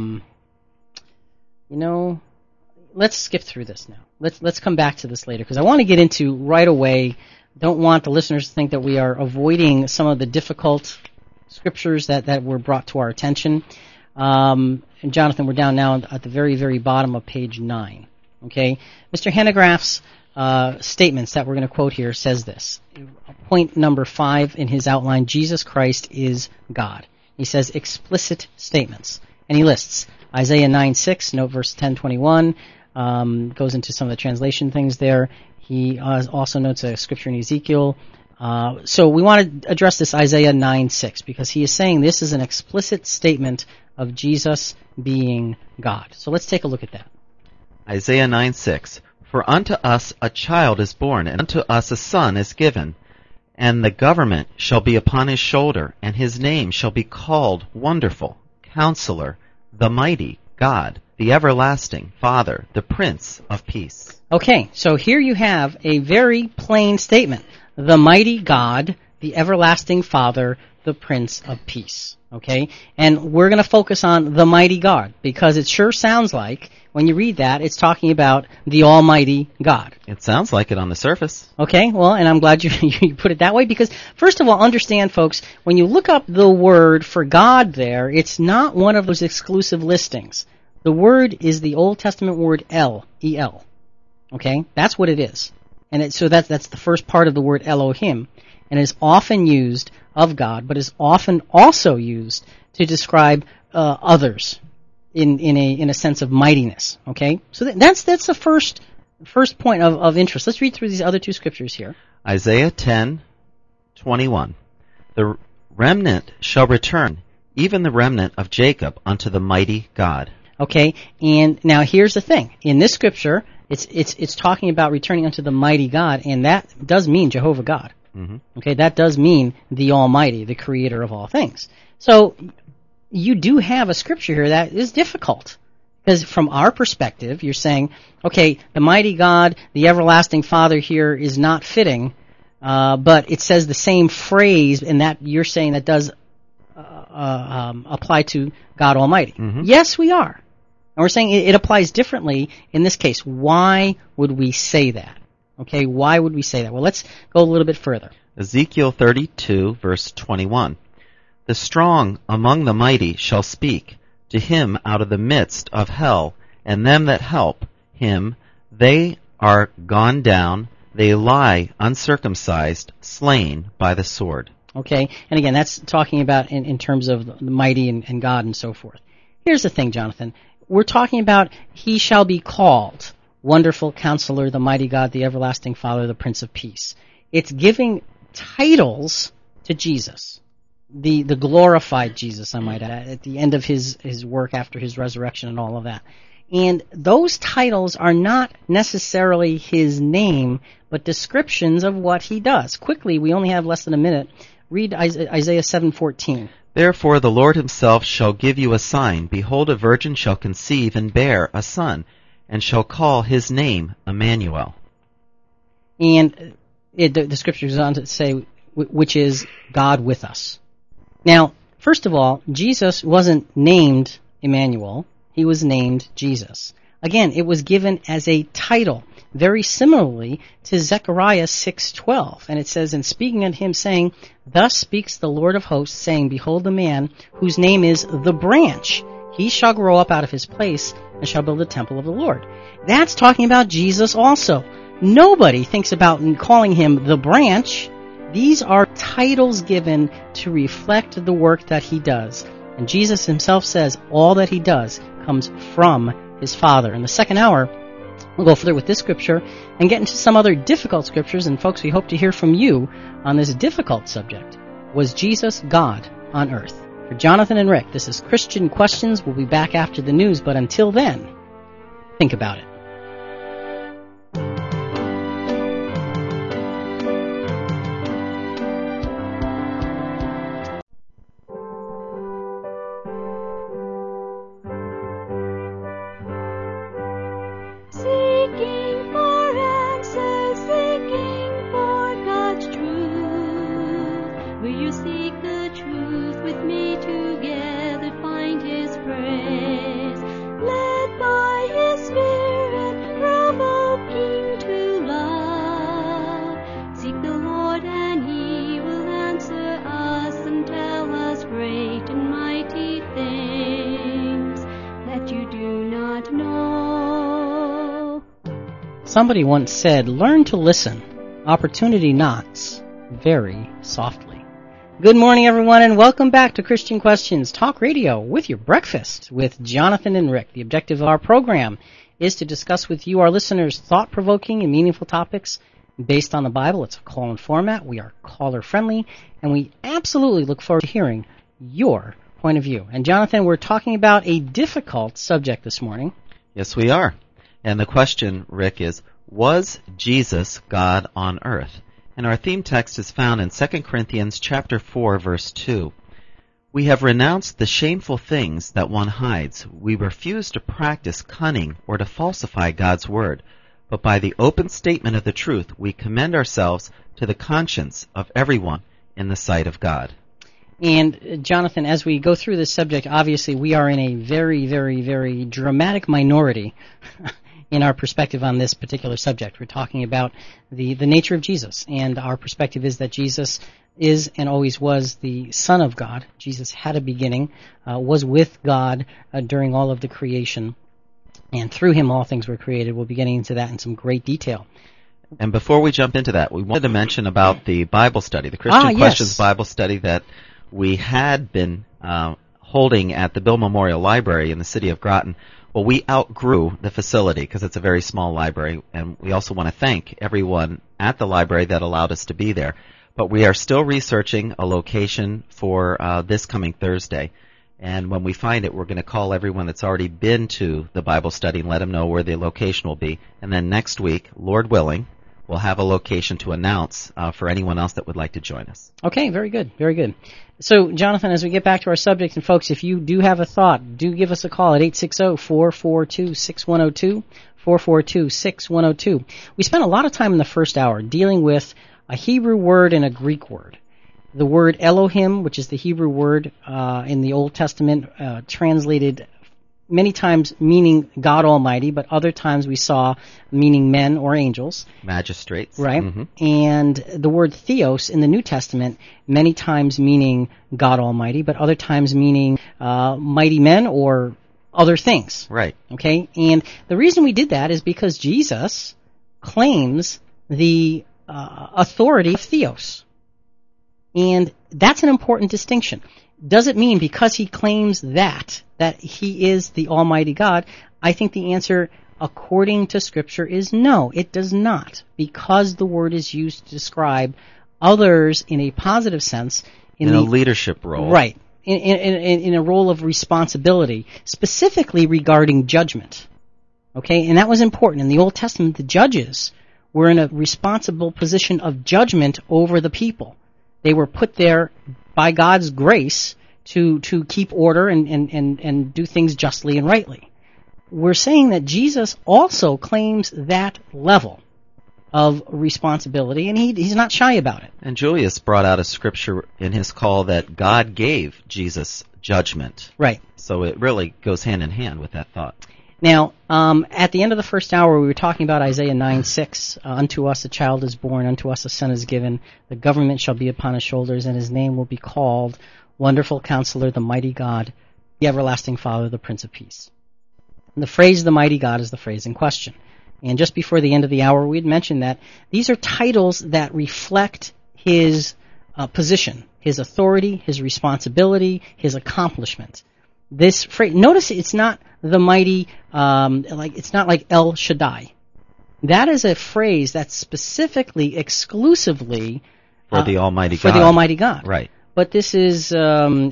let's skip through this now. Let's come back to this later, because I want to get into right away. Don't want the listeners to think that we are avoiding some of the difficult scriptures that were brought to our attention. And Jonathan, we're down now at the very, very bottom of page 9. Okay, Mr. Hanegraaff's statements that we're going to quote here says this. Point number 5 in his outline: Jesus Christ is God. He says explicit statements, and he lists Isaiah 9:6, note verse 10:21. Goes into some of the translation things there. He also notes a scripture in Ezekiel. So we want to address this Isaiah 9:6, because he is saying this is an explicit statement of Jesus being God. So let's take a look at that.
Isaiah 9:6. For unto us a child is born, and unto us a son is given, and the government shall be upon his shoulder, and his name shall be called Wonderful, Counselor, the Mighty God, the Everlasting Father, the Prince of Peace.
Okay, so here you have a very plain statement. The mighty God, the everlasting Father, the Prince of Peace. Okay? And we're going to focus on the mighty God, because it sure sounds like, when you read that, it's talking about the Almighty God.
It sounds like it on the surface.
Okay, well, and I'm glad you put it that way, because first of all, understand, folks, when you look up the word for God there, it's not one of those exclusive listings. The word is the Old Testament word El, E-L. Okay, that's what it is. And so that's the first part of the word Elohim, and is often used of God, but is often also used to describe others in a sense of mightiness. Okay, so that's the first point of interest. Let's read through these other two scriptures here.
Isaiah 10:21. The remnant shall return, even the remnant of Jacob, unto the mighty God.
Okay, and now here's the thing. In this scripture, it's talking about returning unto the mighty God, and that does mean Jehovah God. Mm-hmm. Okay, that does mean the Almighty, the Creator of all things. So you do have a scripture here that is difficult, because from our perspective, you're saying, okay, the mighty God, the everlasting Father here is not fitting, but it says the same phrase, and that you're saying that does apply to God Almighty. Mm-hmm. Yes, we are. And we're saying it applies differently in this case. Why would we say that? Okay, why would we say that? Well, let's go a little bit further.
Ezekiel 32, verse 21. The strong among the mighty shall speak to him out of the midst of hell, and them that help him, they are gone down, they lie uncircumcised, slain by the sword.
Okay, and again, that's talking about in terms of the mighty and God and so forth. Here's the thing, Jonathan. we're talking about he shall be called Wonderful Counselor, the Mighty God, the Everlasting Father, the Prince of Peace. It's giving titles to Jesus, the glorified Jesus, I might add, at the end of his work after his resurrection and all of that. And those titles are not necessarily his name, but descriptions of what he does. Quickly, we only have less than a minute. Read Isaiah 7:14.
Therefore the Lord himself shall give you a sign. Behold, a virgin shall conceive and bear a son, and shall call his name Emmanuel.
And the scripture goes on to say, which is God with us. Now, first of all, Jesus wasn't named Emmanuel. He was named Jesus. Again, it was given as a title, very similarly to Zechariah 6:12. And it says, and speaking unto him, saying, Thus speaks the Lord of hosts, saying, Behold the man whose name is the branch. He shall grow up out of his place, and shall build the temple of the Lord. That's talking about Jesus also. Nobody thinks about calling him the branch. These are titles given to reflect the work that he does. And Jesus himself says all that he does comes from his Father. In the second hour, we'll go further with this scripture and get into some other difficult scriptures. And folks, we hope to hear from you on this difficult subject. Was Jesus God on earth? For Jonathan and Rick, this is Christian Questions. We'll be back after the news, but until then, think about it. Somebody once said, learn to listen. Opportunity knocks very softly. Good morning, everyone, and welcome back to Christian Questions Talk Radio with your breakfast with Jonathan and Rick. The objective of our program is to discuss with you, our listeners, thought-provoking and meaningful topics based on the Bible. It's a call-in format. We are caller-friendly, and we absolutely look forward to hearing your point of view. And Jonathan, we're talking about a difficult subject this morning.
Yes, we are. And the question, Rick, is, was Jesus God on earth? And our theme text is found in 2 Corinthians chapter 4, verse 2. We have renounced the shameful things that one hides. We refuse to practice cunning or to falsify God's word. But by the open statement of the truth, we commend ourselves to the conscience of everyone in the sight of God.
And, Jonathan, as we go through this subject, obviously we are in a very, very, very dramatic minority in our perspective on this particular subject. We're talking about the nature of Jesus, and our perspective is that Jesus is and always was the Son of God. Jesus had a beginning, was with God during all of the creation, and through him all things were created. We'll be getting into that in some great detail.
And before we jump into that, we wanted to mention about the Bible study, the Christian Questions Bible study that we had been holding at the Bill Memorial Library in the city of Groton. Well, we outgrew the facility because it's a very small library, and we also want to thank everyone at the library that allowed us to be there. But we are still researching a location for this coming Thursday. And when we find it, we're going to call everyone that's already been to the Bible study and let them know where the location will be. And then next week, Lord willing, we'll have a location to announce for anyone else that would like to join us.
Okay, very good, very good. So, Jonathan, as we get back to our subject, and folks, if you do have a thought, do give us a call at 860-442-6102, 442-6102. We spent a lot of time in the first hour dealing with a Hebrew word and a Greek word. The word Elohim, which is the Hebrew word in the Old Testament, translated many times meaning God Almighty, but other times we saw meaning men or angels.
Magistrates.
Right.
Mm-hmm.
And the word theos in the New Testament, many times meaning God Almighty, but other times meaning mighty men or other things.
Right.
Okay? And the reason we did that is because Jesus claims the authority of theos. And that's an important distinction. Does it mean because he claims that he is the Almighty God? I think the answer, according to Scripture, is no, it does not, because the word is used to describe others in a positive sense.
In a leadership role.
Right. In a role of responsibility, specifically regarding judgment. Okay? And that was important. In the Old Testament, the judges were in a responsible position of judgment over the people. They were put there by God's grace to keep order and do things justly and rightly. We're saying that Jesus also claims that level of responsibility, and he's not shy about it.
And Julius brought out a scripture in his call that God gave Jesus judgment.
Right.
So it really goes hand in hand with that thought.
Now, at the end of the first hour, we were talking about Isaiah 9:6. Unto us a child is born, unto us a son is given. The government shall be upon his shoulders, and his name will be called Wonderful Counselor, the Mighty God, the Everlasting Father, the Prince of Peace. And the phrase the Mighty God is the phrase in question. And just before the end of the hour, we had mentioned that these are titles that reflect his position, his authority, his responsibility, his accomplishment. This phrase, notice it's not the mighty, it's not like El Shaddai. That is a phrase that's specifically, exclusively
for the Almighty God.
For the Almighty God.
Right.
But this is El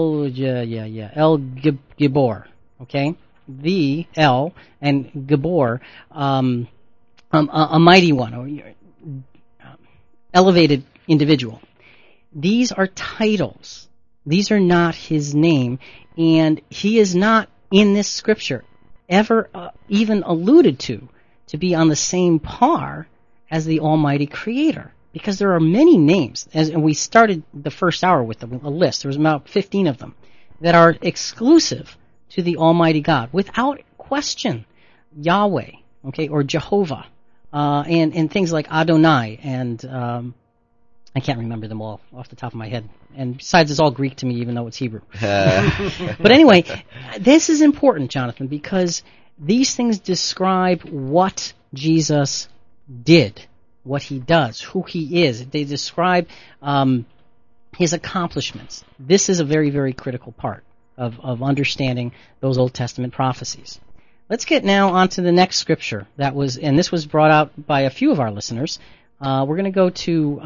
Gibor. Okay. The El and Gabor, a mighty one, or elevated individual. These are titles. These are not his name, and he is not in this scripture ever even alluded to be on the same par as the Almighty Creator, because there are many names, and we started the first hour with a list. There was about 15 of them that are exclusive to the Almighty God, without question. Yahweh, okay, or Jehovah, and things like Adonai, and I can't remember them all off the top of my head. And besides, it's all Greek to me, even though it's Hebrew. But anyway, this is important, Jonathan, because these things describe what Jesus did, what he does, who he is. They describe his accomplishments. This is a very, very critical part of understanding those Old Testament prophecies. Let's get now on to the next scripture and this was brought out by a few of our listeners. We're going to go to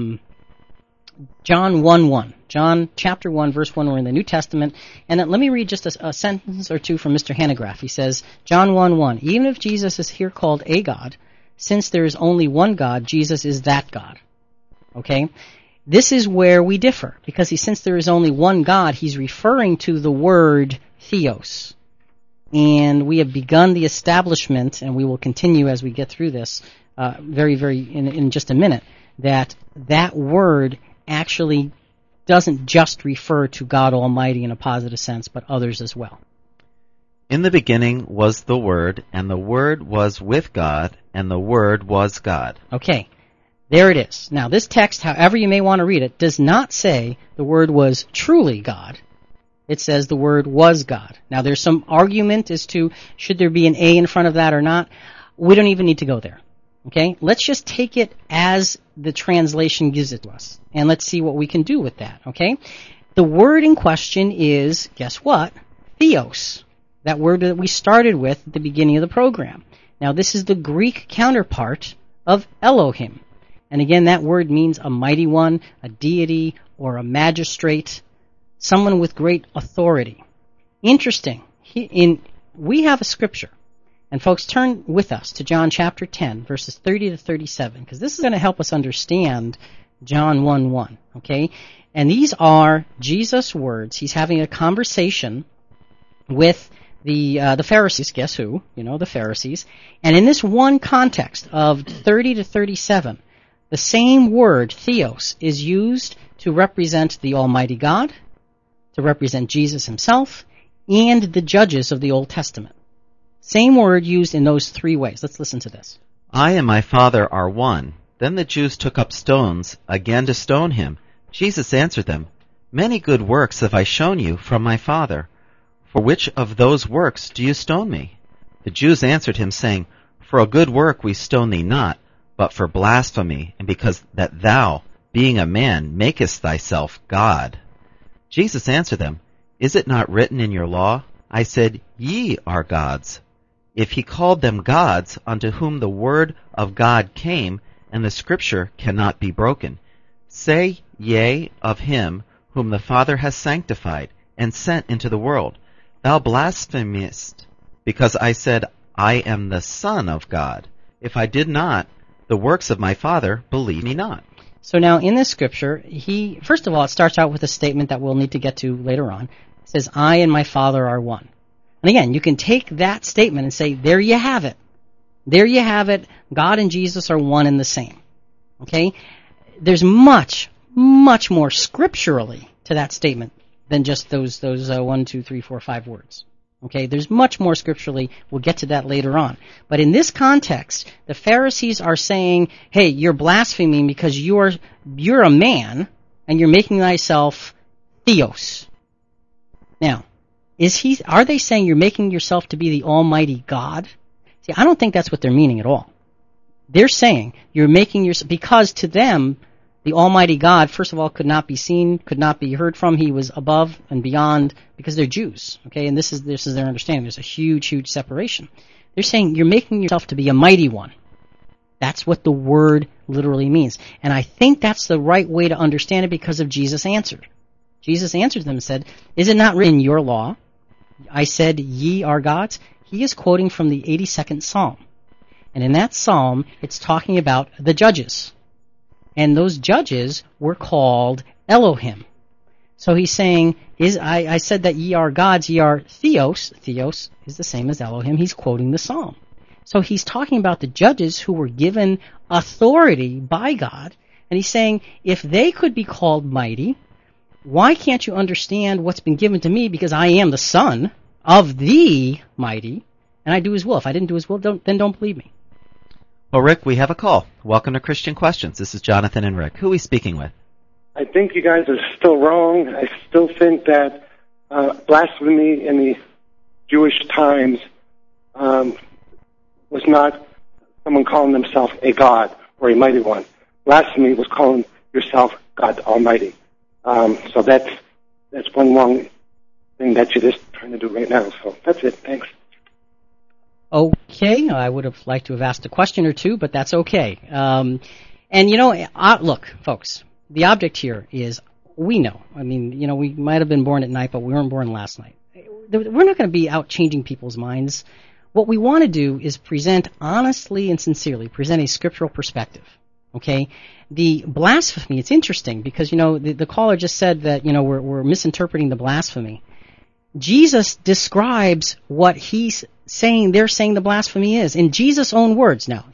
John 1:1. John chapter 1, verse 1. We're in the New Testament. And then let me read just a sentence or two from Mr. Hanegraaff. He says, John 1:1, even if Jesus is here called a God, since there is only one God, Jesus is that God. Okay? This is where we differ, because since there is only one God, he's referring to the word theos. And we have begun the establishment, and we will continue as we get through this in just a minute, that word actually doesn't just refer to God Almighty in a positive sense, but others as well.
In the beginning was the Word, and the Word was with God, and the Word was God.
Okay. There it is. Now, this text, however you may want to read it, does not say the Word was truly God. It says the Word was God. Now, there's some argument as to should there be an A in front of that or not. We don't even need to go there. Okay? Let's just take it as the translation gives it to us, and let's see what we can do with that. Okay? The word in question is, guess what? Theos. That word that we started with at the beginning of the program. Now, this is the Greek counterpart of Elohim. And again, that word means a mighty one, a deity, or a magistrate, someone with great authority. Interesting. We have a scripture. And folks, turn with us to John chapter 10, verses 30 to 37, because this is going to help us understand John 1:1. Okay? And these are Jesus' words. He's having a conversation with the Pharisees. Guess who? The Pharisees. And in this one context of 30 to 37, the same word, theos, is used to represent the Almighty God, to represent Jesus himself, and the judges of the Old Testament. Same word used in those three ways. Let's listen to this.
I and my Father are one. Then the Jews took up stones again to stone him. Jesus answered them, Many good works have I shown you from my Father. For which of those works do you stone me? The Jews answered him, saying, For a good work we stone thee not, but for blasphemy, and because that thou, being a man, makest thyself God. Jesus answered them, Is it not written in your law, I said, Ye are gods? If he called them gods, unto whom the word of God came, and the scripture cannot be broken, say ye of him whom the Father has sanctified, and sent into the world, Thou blasphemest, because I said, I am the Son of God. If I did not, the works of my Father believe me not.
So now in this scripture, first of all, it starts out with a statement that we'll need to get to later on. It says, I and my Father are one. And again, you can take that statement and say, there you have it. There you have it. God and Jesus are one and the same. Okay? There's much, much more scripturally to that statement than just those 1, 2, 3, 4, 5 words. Okay? There's much more scripturally. We'll get to that later on. But in this context, the Pharisees are saying, hey, you're blaspheming because you're a man and you're making thyself theos. Now, are they saying you're making yourself to be the Almighty God? See, I don't think that's what they're meaning at all. They're saying you're making yourself, because to them, the Almighty God, first of all, could not be seen, could not be heard from. He was above and beyond, because they're Jews. Okay, and this is their understanding. There's a huge, huge separation. They're saying you're making yourself to be a mighty one. That's what the word literally means. And I think that's the right way to understand it because of Jesus' answer. Jesus answered them and said, Is it not written in your law, I said, ye are gods? He is quoting from the 82nd Psalm. And in that psalm, it's talking about the judges. And those judges were called Elohim. So he's saying, I said that ye are gods, ye are theos. Theos is the same as Elohim. He's quoting the psalm. So he's talking about the judges who were given authority by God. And he's saying, if they could be called mighty, why can't you understand what's been given to me, because I am the Son of the mighty, and I do his will. If I didn't do his will, then don't believe me.
Well, Rick, we have a call. Welcome to Christian Questions. This is Jonathan and Rick. Who are we speaking with?
I think you guys are still wrong. I still think that blasphemy in the Jewish times was not someone calling themselves a god or a mighty one. Blasphemy was calling yourself God Almighty. So that's one wrong thing that you're just trying to do right now. So that's it. Thanks.
Okay, I would have liked to have asked a question or two, but that's okay. And look, folks, the object here is, we know. I mean, we might have been born at night, but we weren't born last night. We're not going to be out changing people's minds. What we want to do is present honestly and sincerely, present a scriptural perspective. Okay? The blasphemy, it's interesting because, the caller just said that, we're misinterpreting the blasphemy. Jesus describes what they're saying the blasphemy is. In Jesus' own words now,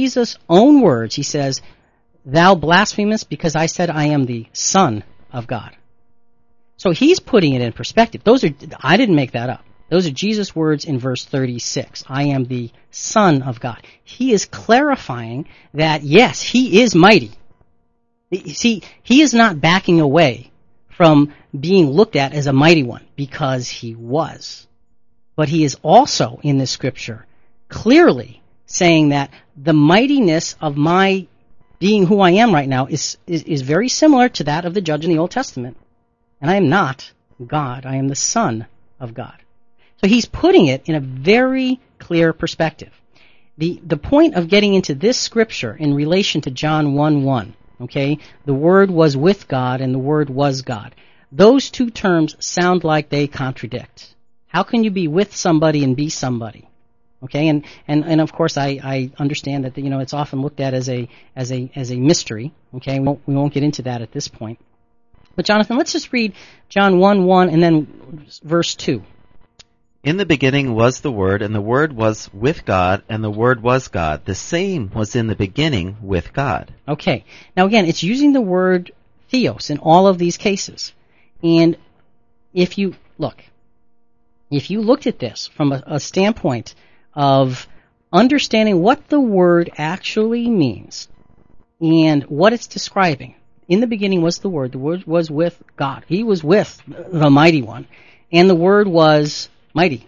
he says, Thou blasphemest because I said I am the Son of God. So he's putting it in perspective. I didn't make that up. Those are Jesus' words in verse 36. I am the Son of God. He is clarifying that, yes, he is mighty. See, he is not backing away from being looked at as a mighty one, because he was. But he is also, in this scripture, clearly saying that the mightiness of my being who I am right now is very similar to that of the judge in the Old Testament. And I am not God. I am the Son of God. So he's putting it in a very clear perspective. The point of getting into this scripture in relation to John 1:1, okay, the Word was with God and the Word was God. Those two terms sound like they contradict. How can you be with somebody and be somebody? Okay, and of course I understand that it's often looked at as a mystery. Okay, we won't get into that at this point. But Jonathan, let's just read John 1:1 and then verse 2.
In the beginning was the Word, and the Word was with God, and the Word was God. The same was in the beginning with God.
Okay. Now again, it's using the word theos in all of these cases. And if you looked at this from a standpoint of understanding what the word actually means and what it's describing, in the beginning was the Word was with God. He was with the Mighty One, and the Word was mighty.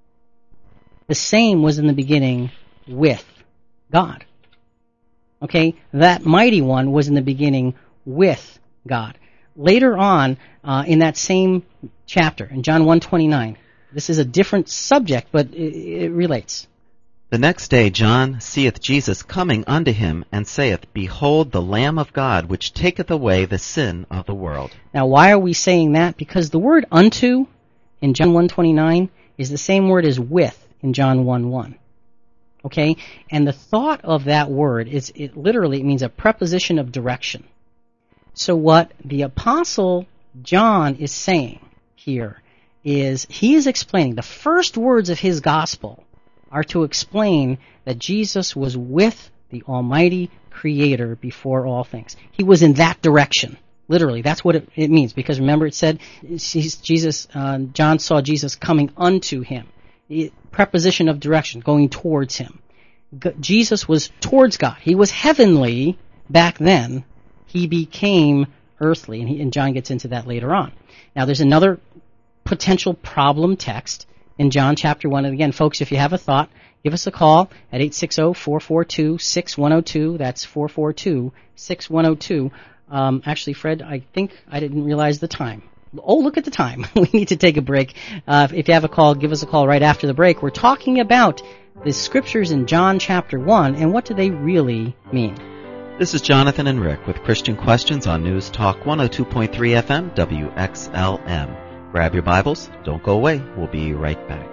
The same was in the beginning with God. Okay? That Mighty One was in the beginning with God. later on in that same chapter, in John 1:29. This is a different subject, but it relates.
The next day John seeth Jesus coming unto him, and saith, Behold the Lamb of God, which taketh away the sin of the world.
Now, why are we saying that? Because the word unto in John 1:29 is the same word as with in John 1:1. Okay? And the thought of that word is, it literally means a preposition of direction. So what the Apostle John is saying here is, he is explaining, the first words of his gospel are to explain that Jesus was with the Almighty Creator before all things. He was in that direction. Literally, that's what it means. Because remember, it said John saw Jesus coming unto him. Preposition of direction, going towards him. Jesus was towards God. He was heavenly back then. He became earthly, and John gets into that later on. Now, there's another potential problem text in John chapter 1. And again, folks, if you have a thought, give us a call at 860-442-6102. That's 442-6102. Actually, Fred, I think I didn't realize the time. Oh, look at the time. We need to take a break. If you have a call, give us a call right after the break. We're talking about the scriptures in John chapter 1, and what do they really mean?
This is Jonathan and Rick with Christian Questions on News Talk 102.3 FM WXLM. Grab your Bibles. Don't go away. We'll be right back.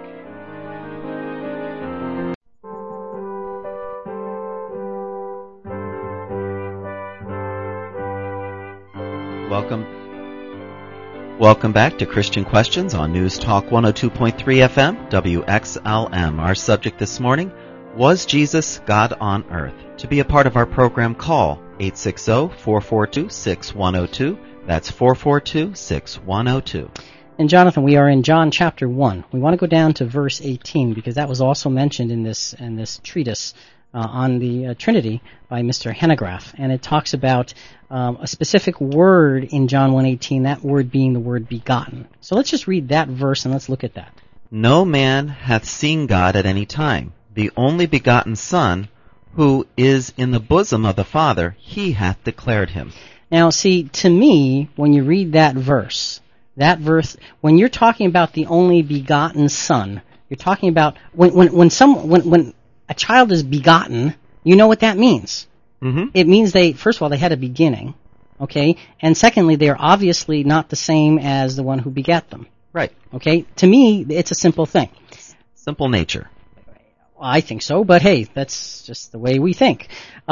Welcome back to Christian Questions on News Talk 102.3 FM WXLM. Our subject this morning, was Jesus God on earth? To be a part of our program, call 860-442-6102. That's 442-6102.
And Jonathan, we are in John chapter 1. We want to go down to verse 18 because that was also mentioned in this treatise on the Trinity by Mr. Hanegraaff, and it talks about a specific word in John 1:18, that word being the word begotten. So let's just read that verse and let's look at that.
No man hath seen God at any time. The only begotten Son, who is in the bosom of the Father, he hath declared him.
Now, see, to me, when you read that verse, when you're talking about the only begotten Son, you're talking about when a child is begotten, you know what that means.
Mm-hmm.
It means first of all, they had a beginning, okay? And secondly, they are obviously not the same as the one who begat them.
Right.
Okay? To me, it's a simple thing.
Simple nature.
I think so, but hey, that's just the way we think.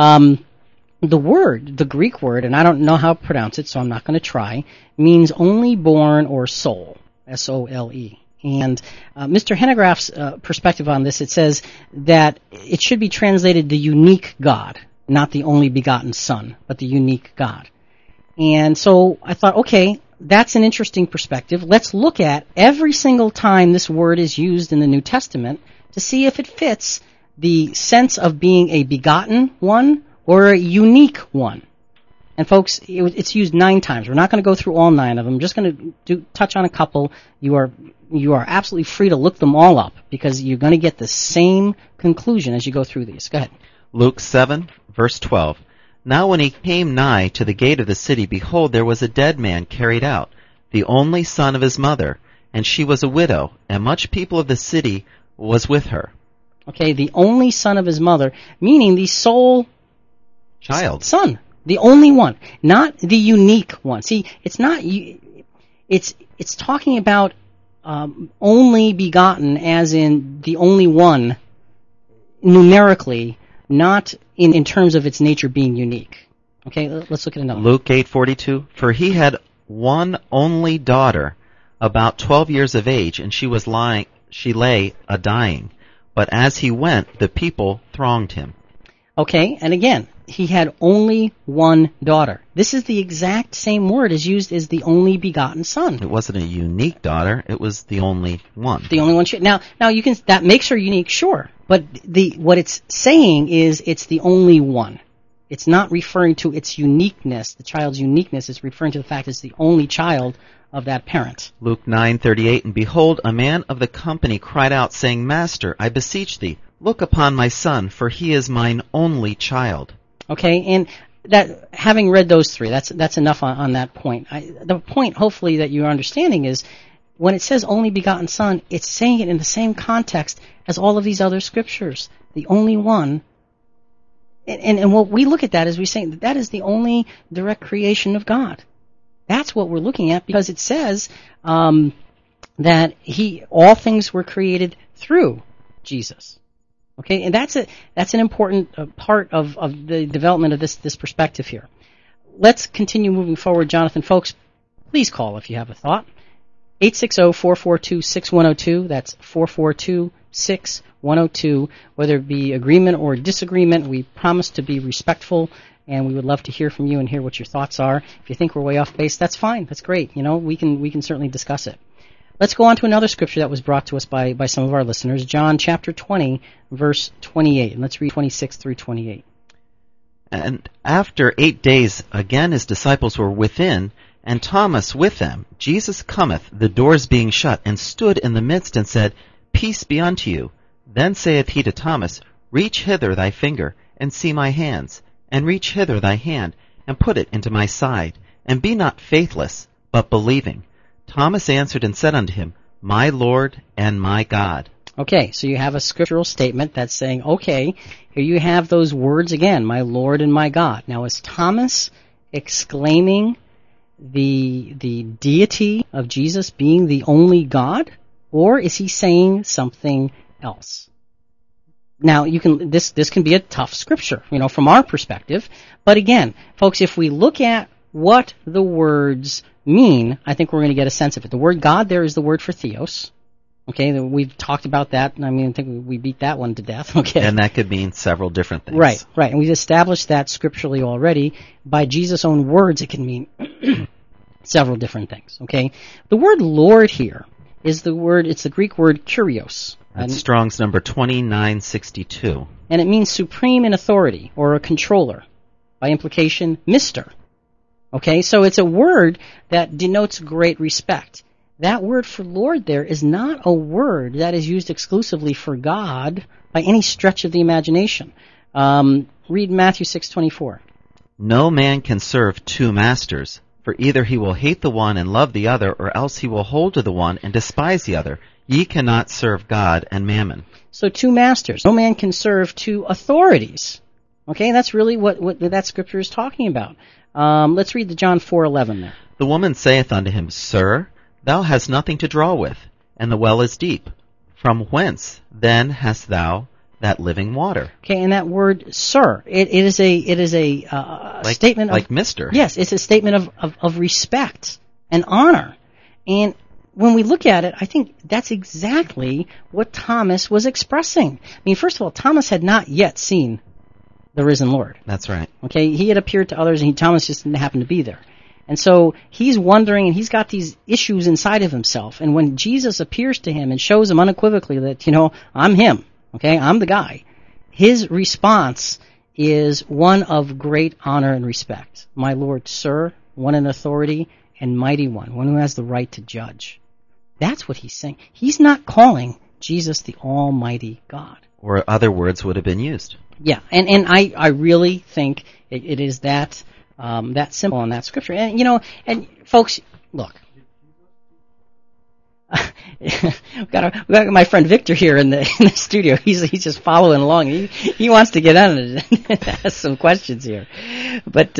The Greek word, and I don't know how to pronounce it, so I'm not going to try, means only born or soul, S-O-L-E. And Mr. Hanegraaff's perspective on this, it says that it should be translated the unique God, not the only begotten Son, but the unique God. And so I thought, okay, that's an interesting perspective. Let's look at every single time this word is used in the New Testament to see if it fits the sense of being a begotten one or a unique one. And folks, it's used 9 times. We're not going to go through all 9 of them. I'm just going to touch on a couple. You are absolutely free to look them all up because you're going to get the same conclusion as you go through these. Go ahead.
Luke 7, verse 12. Now when he came nigh to the gate of the city, behold, there was a dead man carried out, the only son of his mother, and she was a widow, and much people of the city was with her.
Okay, the only son of his mother, meaning the sole
child.
Son. The only one, not the unique one. See, it's not. It's talking about only begotten, as in the only one, numerically, not in terms of its nature being unique. Okay, let's look at another.
Luke 8:42. For he had one only daughter, about 12 years of age, and she lay a dying. But as he went, the people thronged him.
Okay, and again, he had only one daughter. This is the exact same word as used as the only begotten Son.
It wasn't a unique daughter, it was the only one.
The only one. Now that makes her unique, sure. But what it's saying is it's the only one. It's not referring to its uniqueness, the child's uniqueness. It's referring to the fact it's the only child of that parent.
Luke 9:38, and behold, a man of the company cried out, saying, Master, I beseech thee, look upon my son, for he is mine only child.
Okay, and that having read those three, that's enough on that point. The point, hopefully, that you're understanding is when it says only begotten Son, it's saying it in the same context as all of these other scriptures. The only one. And what we look at that is we say that is the only direct creation of God. That's what we're looking at because it says that all things were created through Jesus. Okay, and that's an important part of the development of this perspective here. Let's continue moving forward, Jonathan. Folks, please call if you have a thought. 860-442-6102. That's 442-6102. Whether it be agreement or disagreement, we promise to be respectful, and we would love to hear from you and hear what your thoughts are. If you think we're way off base, that's fine. That's great. We can certainly discuss it. Let's go on to another scripture that was brought to us by some of our listeners, John chapter 20, verse 28. And let's read 26 through 28.
And after 8 days, again his disciples were within, and Thomas with them. Jesus cometh, the doors being shut, and stood in the midst, and said, Peace be unto you. Then saith he to Thomas, Reach hither thy finger, and see my hands, and reach hither thy hand, and put it into my side, and be not faithless, but believing. Thomas answered and said unto him, My Lord and my God.
Okay, so you have a scriptural statement that's saying, okay, here you have those words again, my Lord and my God. Now, is Thomas exclaiming the deity of Jesus being the only God, or is he saying something else? Now, this can be a tough scripture, from our perspective. But again, folks, if we look at what the words mean, I think we're going to get a sense of it. The word God there is the word for theos. Okay, we've talked about that. I think we beat that one to death. Okay,
and that could mean several different things.
Right. And we've established that scripturally already. By Jesus' own words, it can mean several different things. Okay, the word Lord here is it's the Greek word kurios.
That's Strong's number 2962.
And it means supreme in authority or a controller. By implication, Mr. Okay, so it's a word that denotes great respect. That word for Lord there is not a word that is used exclusively for God by any stretch of the imagination. Read Matthew 6:24.
No man can serve two masters, for either he will hate the one and love the other, or else he will hold to the one and despise the other. Ye cannot serve God and mammon.
So two masters. No man can serve two authorities. Okay, that's really what that scripture is talking about. Let's read the John 4:11 there.
The woman saith unto him, Sir, thou hast nothing to draw with, and the well is deep. From whence then hast thou that living water?
Okay, and that word, sir, it is a statement of...
Like Mr.
Yes, it's a statement of respect and honor. And when we look at it, I think that's exactly what Thomas was expressing. First of all, Thomas had not yet seen the risen Lord.
That's right.
Okay, he had appeared to others, and Thomas just didn't happen to be there. And so he's wondering, and he's got these issues inside of himself. And when Jesus appears to him and shows him unequivocally that, I'm him, okay, I'm the guy, his response is one of great honor and respect. My Lord, sir, one in authority, and mighty one who has the right to judge. That's what he's saying. He's not calling Jesus the Almighty God.
Or other words would have been used.
Yeah, and I really think it is that simple in that scripture. And and folks, look, we got my friend Victor here in the studio. He's just following along. He wants to get on it and ask some questions here. But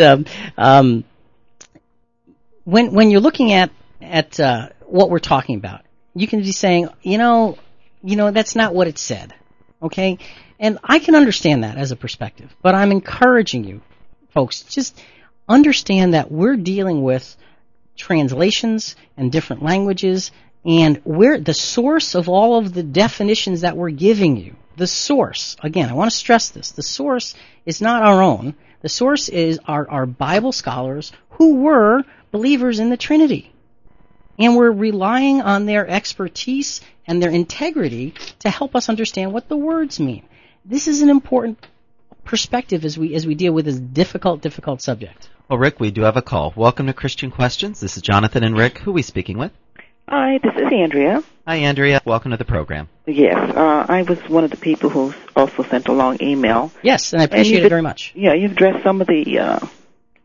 when you're looking at what we're talking about, you can be saying, that's not what it said. Okay? And I can understand that as a perspective, but I'm encouraging you, folks, just understand that we're dealing with translations and different languages, and we're the source of all of the definitions that we're giving you. The source, again, I want to stress this, the source is not our own. The source is our Bible scholars who were believers in the Trinity. And we're relying on their expertise and their integrity to help us understand what the words mean. This is an important perspective as we deal with this difficult subject.
Well, Rick, we do have a call. Welcome to Christian Questions. This is Jonathan and Rick. Who are we speaking with?
Hi, this is Andrea.
Hi, Andrea. Welcome to the program.
Yes, I was one of the people who also sent a long email.
Yes, and I appreciate it very much.
Yeah, you've addressed some of the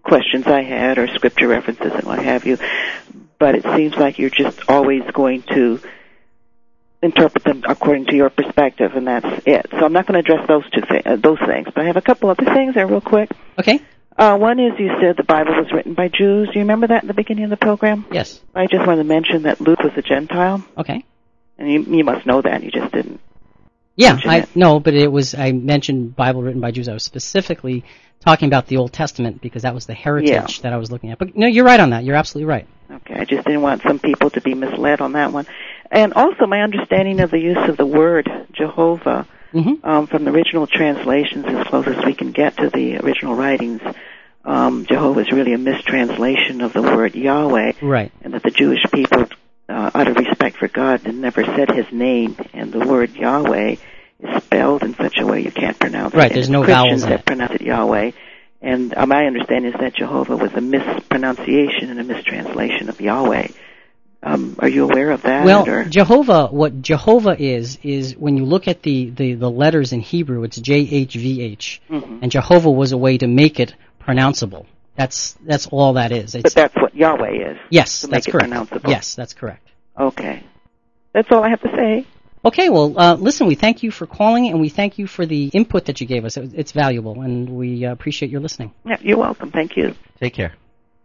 questions I had or scripture references and what have you. But it seems like you're just always going to interpret them according to your perspective, and that's it. So I'm not going to address those things. But I have a couple other things there real quick.
Okay.
One is you said the Bible was written by Jews. Do you remember that in the beginning of the program?
Yes.
I just wanted to mention that Luke was a Gentile.
Okay.
And you must know that. You just didn't.
Yeah, but I mentioned Bible written by Jews. I was specifically talking about the Old Testament because that was the heritage that I was looking at. But no, you're right on that. You're absolutely right.
Okay, I just didn't want some people to be misled on that one. And also my understanding of the use of the word Jehovah from the original translations, as close as we can get to the original writings, Jehovah is really a mistranslation of the word Yahweh.
Right.
And that the Jewish people, out of respect for God, never said his name, and the word Yahweh is spelled in such a way you can't pronounce it.
Right, there's no vowels in it.
That pronounce it Yahweh. And my understanding is that Jehovah was a mispronunciation and a mistranslation of Yahweh. Are you aware of that?
Well, what Jehovah is when you look at the letters in Hebrew, it's JHVH, and Jehovah was a way to make it pronounceable. That's all that is.
But that's what Yahweh is.
Yes,
to
that's
make
correct.
It pronounceable.
Yes, that's correct.
Okay, that's all I have to say.
Okay, well, listen, we thank you for calling, and we thank you for the input that you gave us. It's valuable, and we appreciate your listening.
Yeah, you're welcome. Thank you.
Take care.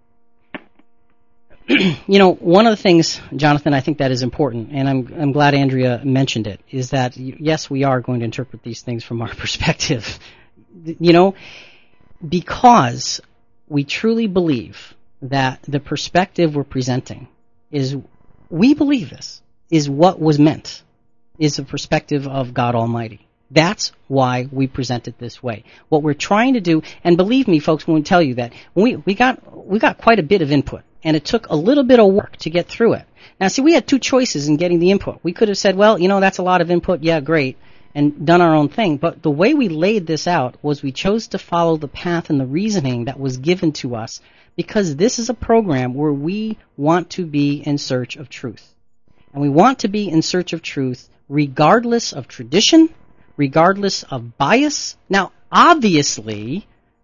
You know, one of the things, Jonathan, I think that is important, and I'm glad Andrea mentioned it, is that, yes, we are going to interpret these things from our perspective. You know, because we truly believe that the perspective we're presenting we believe this, is what was meant, is the perspective of God Almighty. That's why we present it this way. What we're trying to do, and believe me, folks, when we tell you that, we got quite a bit of input, and it took a little bit of work to get through it. Now, see, we had two choices in getting the input. We could have said, well, you know, that's a lot of input, yeah, great, and done our own thing. But the way we laid this out was we chose to follow the path and the reasoning that was given to us, because this is a program where we want to be in search of truth. And we want to be in search of truth regardless of tradition, regardless of bias. Now, obviously,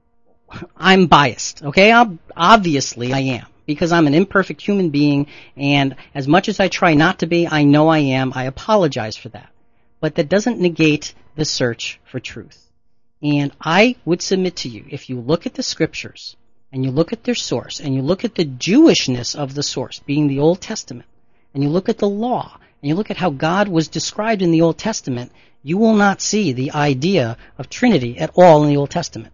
I'm biased, okay? Obviously, I am, because I'm an imperfect human being, and as much as I try not to be, I know I am. I apologize for that. But that doesn't negate the search for truth. And I would submit to you, if you look at the scriptures, and you look at their source, and you look at the Jewishness of the source, being the Old Testament, and you look at the law, and you look at how God was described in the Old Testament, you will not see the idea of Trinity at all in the Old Testament.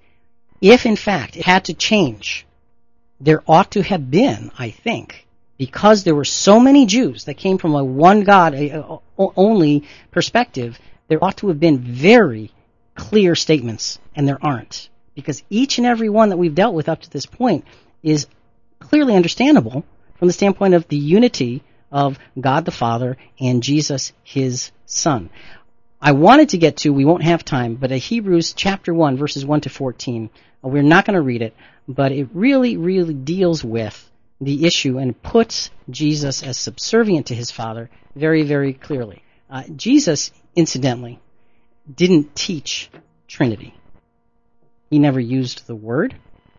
If, in fact, it had to change, there ought to have been, I think, because there were so many Jews that came from a one God only perspective, there ought to have been very clear statements, and there aren't. Because each and every one that we've dealt with up to this point is clearly understandable from the standpoint of the unity of God the Father and Jesus, his Son. I wanted to get to, we won't have time, but Hebrews chapter 1, verses 1 to 14. We're not going to read it, but it really, really deals with the issue and puts Jesus as subservient to his Father very, very clearly. Jesus, incidentally, didn't teach Trinity. He never used the word,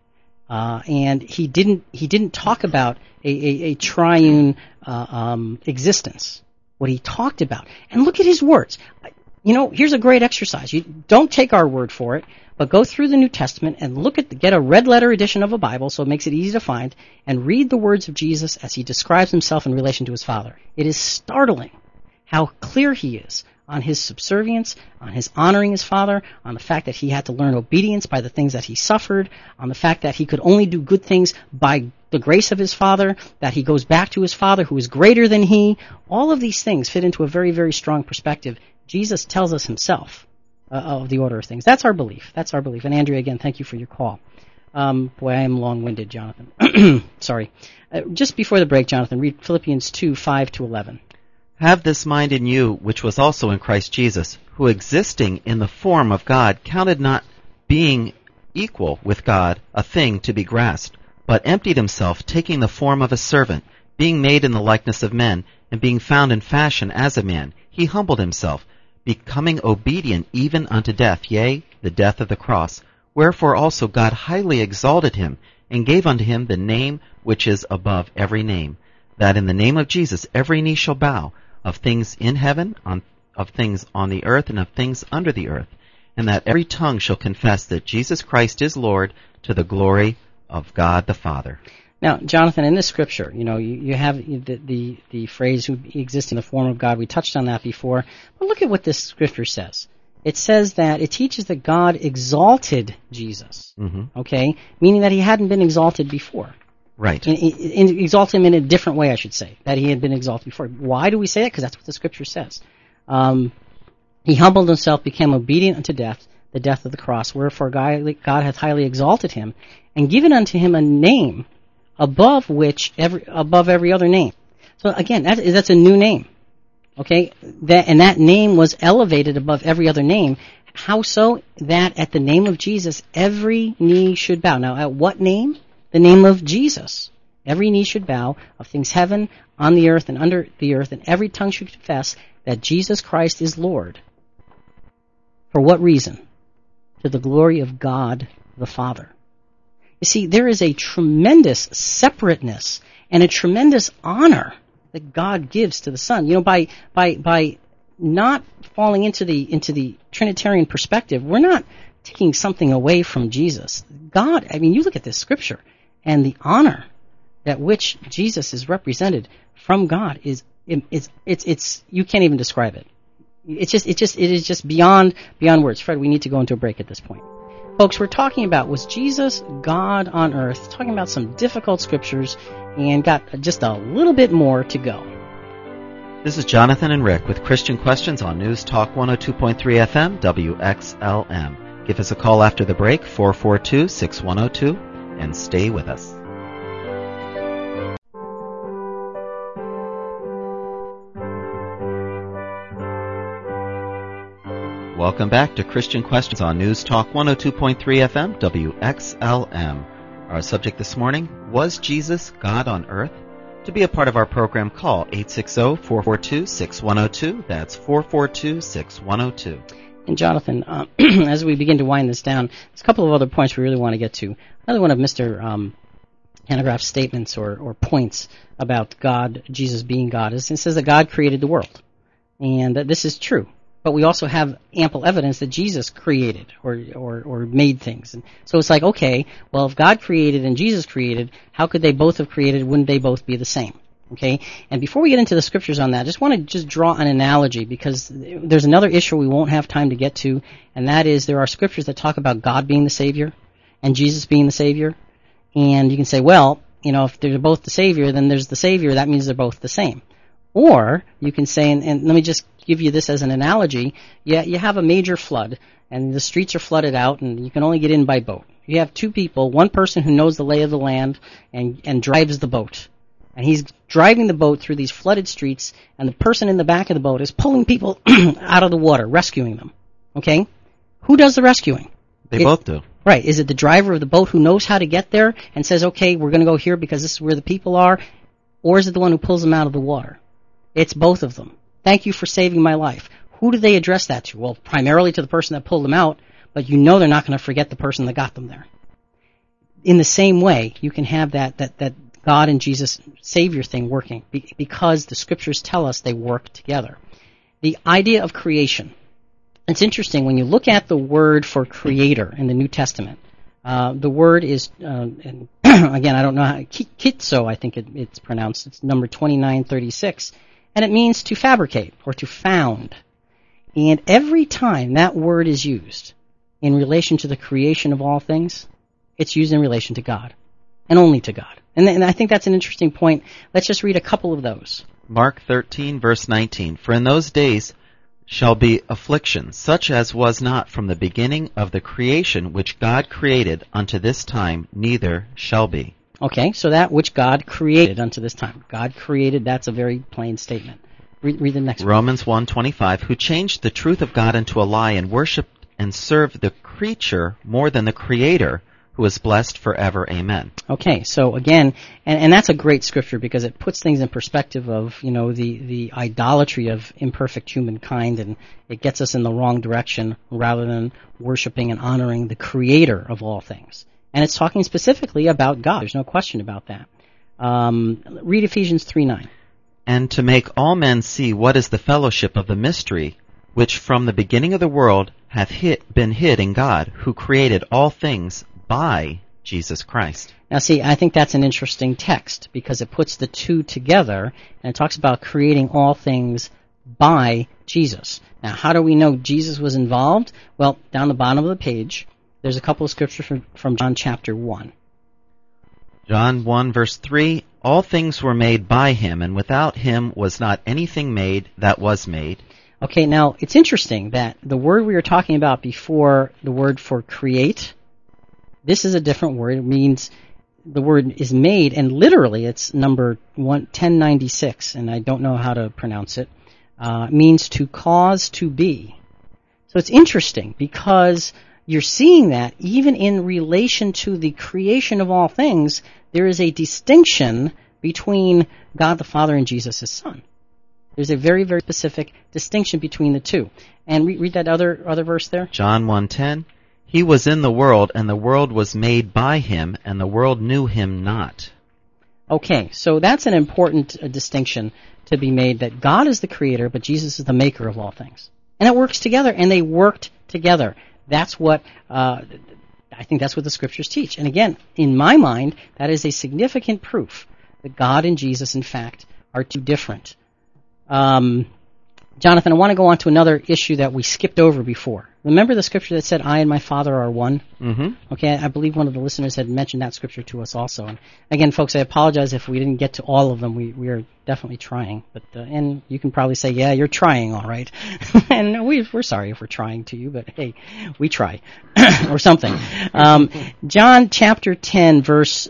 and he didn't talk about a triune existence. What he talked about, and look at his words. You know, here's a great exercise. You don't take our word for it, but go through the New Testament and get a red letter edition of a Bible, so it makes it easy to find, and read the words of Jesus as he describes himself in relation to his Father. It is startling how clear he is on his subservience, on his honoring his Father, on the fact that he had to learn obedience by the things that he suffered, on the fact that he could only do good things by the grace of his Father, that he goes back to his Father who is greater than he. All of these things fit into a very, very strong perspective. Jesus tells us himself of the order of things. That's our belief. That's our belief. And Andrea, again, thank you for your call. Boy, I am long-winded, Jonathan. Sorry. Just before the break, Jonathan, read Philippians 2, 5 to 11.
Have this mind in you, which was also in Christ Jesus, who existing in the form of God, counted not being equal with God a thing to be grasped, but emptied himself, taking the form of a servant, being made in the likeness of men, and being found in fashion as a man, he humbled himself, becoming obedient even unto death, yea, the death of the cross. Wherefore also God highly exalted him, and gave unto him the name which is above every name, that in the name of Jesus every knee shall bow, of things in heaven, of things on the earth, and of things under the earth, and that every tongue shall confess that Jesus Christ is Lord, to the glory of God the Father.
Now, Jonathan, in this scripture, you have the phrase "who exists in the form of God." We touched on that before, but look at what this scripture says. It says that it teaches that God exalted Jesus, okay, meaning that he hadn't been exalted before.
Right.
Exalt him in a different way, I should say, that he had been exalted before. Why do we say that? Because that's what the scripture says. He humbled himself, became obedient unto death, the death of the cross, wherefore God hath highly exalted him, and given unto him a name above every other name. So again, that's a new name. Okay? That name was elevated above every other name. How so? That at the name of Jesus, every knee should bow. Now, at what name? The name of Jesus. Every knee should bow, of things heaven, on the earth, and under the earth, and every tongue should confess that Jesus Christ is Lord. For what reason? To the glory of God the Father. You see, there is a tremendous separateness and a tremendous honor that God gives to the Son. By not falling into the Trinitarian perspective, we're not taking something away from Jesus. God, you look at this scripture, and the honor that which Jesus is represented from God is you can't even describe it. It is just beyond words. Fred, we need to go into a break at this point. Folks, we're talking about, was Jesus God on earth? Talking about some difficult scriptures, and got just a little bit more to go.
This is Jonathan and Rick with Christian Questions on News Talk 102.3 FM, WXLM. Give us a call after the break, 442-6102, and stay with us. Welcome back to Christian Questions on News Talk 102.3 FM, WXLM. Our subject this morning, was Jesus God on earth? To be a part of our program, call 860-442-6102. That's 442-6102.
And Jonathan, as we begin to wind this down, there's a couple of other points we really want to get to. Another one of Mr. Hanegraaff's statements or points about God, Jesus being God, is it says that God created the world. And that this is true. But we also have ample evidence that Jesus created or made things. And so it's like, okay, well, if God created and Jesus created, how could they both have created? Wouldn't they both be the same? Okay? And before we get into the scriptures on that, I just want to draw an analogy, because there's another issue we won't have time to get to, and that is there are scriptures that talk about God being the Savior and Jesus being the Savior. And you can say, well, if they're both the Savior, then there's the Savior. That means they're both the same. Or you can say, and let me just give you this as an analogy, you have a major flood, and the streets are flooded out, and you can only get in by boat. You have two people, one person who knows the lay of the land and drives the boat. And he's driving the boat through these flooded streets, and the person in the back of the boat is pulling people out of the water, rescuing them. Okay? Who does the rescuing?
They both do.
Right. Is it the driver of the boat who knows how to get there and says, okay, we're going to go here because this is where the people are? Or is it the one who pulls them out of the water? It's both of them. Thank you for saving my life. Who do they address that to? Well, primarily to the person that pulled them out, but they're not going to forget the person that got them there. In the same way, you can have that God and Jesus Savior thing working, because the scriptures tell us they work together. The idea of creation. It's interesting when you look at the word for creator in the New Testament. The word is, and again, I don't know how, kitso, I think it's pronounced. It's number 2936. And it means to fabricate or to found. And every time that word is used in relation to the creation of all things, it's used in relation to God, and only to God. And I think that's an interesting point. Let's just read a couple of those.
Mark 13, verse 19. For in those days shall be affliction, such as was not from the beginning of the creation which God created unto this time, neither shall be. Okay, so that which God created unto this time. God created, that's a very plain statement. Read the next one. Romans 1:25, who changed the truth of God into a lie and worshipped and served the creature more than the Creator, who is blessed forever. Amen. Okay, so again, and that's a great scripture because it puts things in perspective of, the idolatry of imperfect humankind, and it gets us in the wrong direction rather than worshiping and honoring the Creator of all things.
And it's talking specifically about God. There's no question about that. Read Ephesians 3:9.
And to make all men see what is the fellowship of the mystery, which from the beginning of the world hath been hid in God, who created all things by Jesus Christ.
Now see, I think that's an interesting text because it puts the two together and it talks about creating all things by Jesus. Now, how do we know Jesus was involved? Well, down the bottom of the page, there's a couple of scriptures from John chapter 1.
John 1 verse 3, all things were made by him, and without him was not anything made that was made.
Okay, now it's interesting that the word we were talking about before, the word for create, this is a different word. It means the word is made, and literally it's number 1096, and I don't know how to pronounce it. Means to cause to be. So it's interesting because you're seeing that even in relation to the creation of all things, there is a distinction between God the Father and Jesus his Son. There's a very, very specific distinction between the two. And read that other verse there.
John 1:10, he was in the world, and the world was made by him, and the world knew him not.
Okay, so that's an important distinction to be made, that God is the creator, but Jesus is the maker of all things. And it works together, and they worked together. That's what, I think that's what the scriptures teach. And again, in my mind, that is a significant proof that God and Jesus, in fact, are two different. Jonathan, I want to go on to another issue that we skipped over before. Remember the scripture that said, I and my Father are one?
Mm-hmm.
Okay, I believe one of the listeners had mentioned that scripture to us also. And again, folks, I apologize if we didn't get to all of them. We are definitely trying. But and you can probably say, yeah, you're trying, all right. And we're sorry if we're trying to you, but hey, we try. Or something. John chapter 10, verse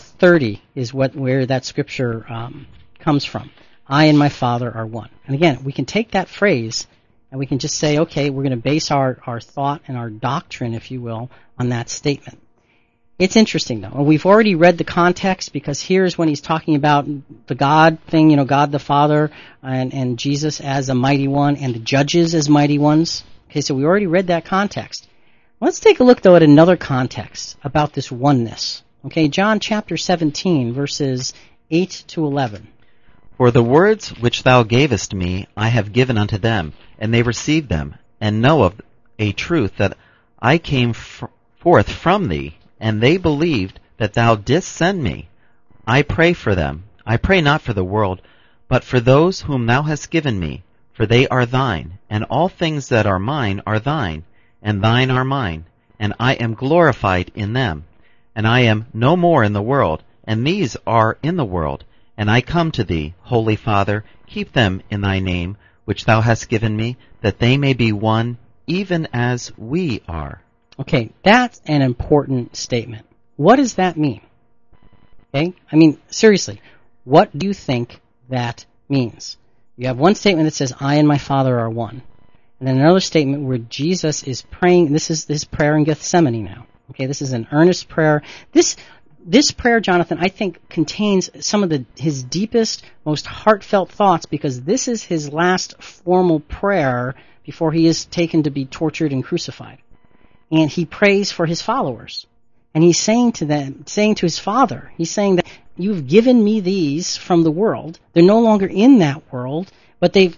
30 is where that scripture comes from. I and my Father are one. And again, we can take that phrase and we can just say, okay, we're going to base our thought and our doctrine, if you will, on that statement. It's interesting, though. And we've already read the context because here's when he's talking about the God thing, God the Father and Jesus as a mighty one and the judges as mighty ones. Okay, so we already read that context. Let's take a look, though, at another context about this oneness. Okay, John chapter 17, verses 8 to 11.
For the words which thou gavest me I have given unto them, and they received them, and know of a truth that I came forth from thee, and they believed that thou didst send me. I pray for them. I pray not for the world, but for those whom thou hast given me, for they are thine, and all things that are mine are thine, and thine are mine, and I am glorified in them. And I am no more in the world, and these are in the world, and I come to thee, Holy Father, keep them in thy name, which thou hast given me, that they may be one, even as we are.
Okay, that's an important statement. What does that mean? Okay, I mean, seriously, what do you think that means? You have one statement that says, I and my Father are one. And then another statement where Jesus is praying. This is his prayer in Gethsemane now. Okay, this is an earnest prayer. This prayer, Jonathan, I think contains some of his deepest, most heartfelt thoughts because this is his last formal prayer before he is taken to be tortured and crucified. And he prays for his followers. And he's saying to his Father, he's saying that you've given me these from the world. They're no longer in that world, but they've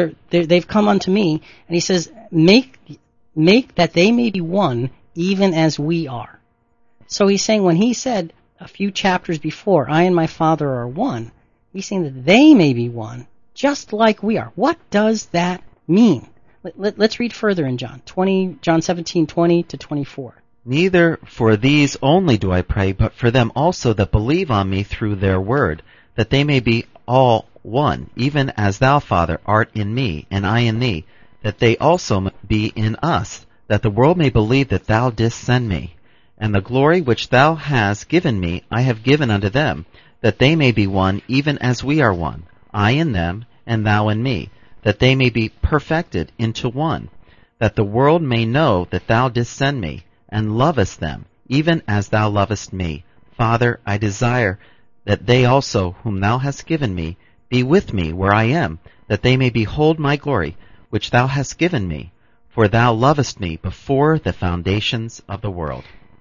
come unto me. And he says, make that they may be one, even as we are. So he's saying when he said a few chapters before, I and my Father are one, he's saying that they may be one, just like we are. What does that mean? Let's read further in John 17:20 to 24.
Neither for these only do I pray, but for them also that believe on me through their word, that they may be all one, even as thou, Father, art in me, and I in thee, that they also be in us, that the world may believe that thou didst send me. And the glory which thou hast given me I have given unto them, that they may be one, even as we are one, I in them, and thou in me, that they may be perfected into one, that the world may know that thou didst send me, and lovest them, even as thou lovest me. Father, I desire that they also, whom thou hast given me, be with me where I am, that they may behold my glory, which thou hast given me, for thou lovest me before the foundations of the world.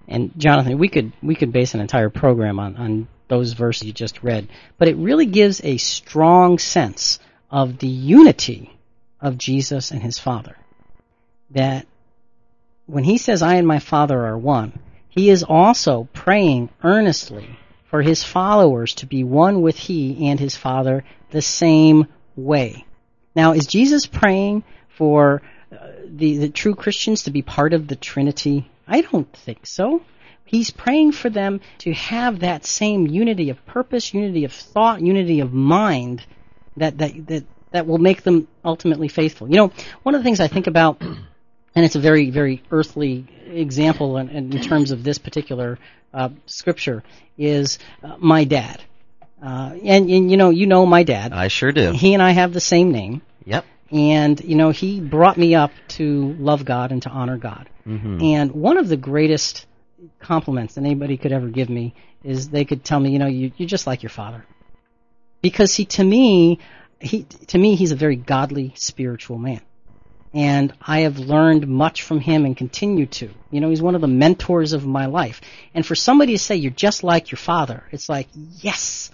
And Jonathan, we could base an entire program on those verses you just read, but it really gives a strong sense of the unity of Jesus and his Father. That when he says, I and my Father are one, he is also praying earnestly for his followers to be one with he and his Father the same way. Now, is Jesus praying for the true Christians to be part of the Trinity? I don't think so. He's praying for them to have that same unity of purpose, unity of thought, unity of mind that will make them ultimately faithful. You know, one of the things I think about, and it's a very, very earthly example in terms of this particular scripture, is my dad. And you know my dad.
I sure do.
He and I have the same name.
Yep.
And, he brought me up to love God and to honor God. Mm-hmm. And one of the greatest compliments that anybody could ever give me is they could tell me, you're just like your father. Because to me, he's a very godly, spiritual man. And I have learned much from him and continue to. He's one of the mentors of my life. And for somebody to say, you're just like your father, it's like, yes,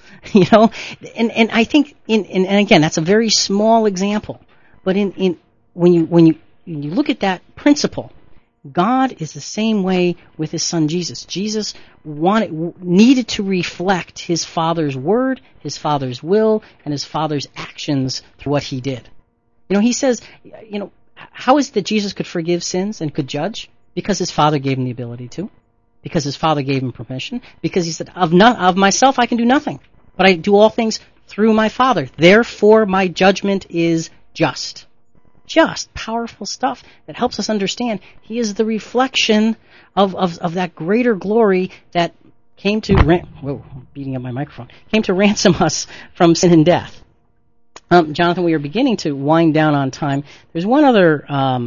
And I think, and again, that's a very small example. But when you look at that principle, God is the same way with his son Jesus. Jesus needed to reflect his Father's word, his Father's will, and his Father's actions through what he did. He says, how is it that Jesus could forgive sins and could judge? Because his Father gave him the ability to. Because his Father gave him permission. Because he said, of myself I can do nothing, but I do all things through my Father. Therefore my judgment is just. Just powerful stuff that helps us understand he is the reflection of that greater glory that came to beating up my microphone, came to ransom us from sin and death. Jonathan, we are beginning to wind down on time. There's one other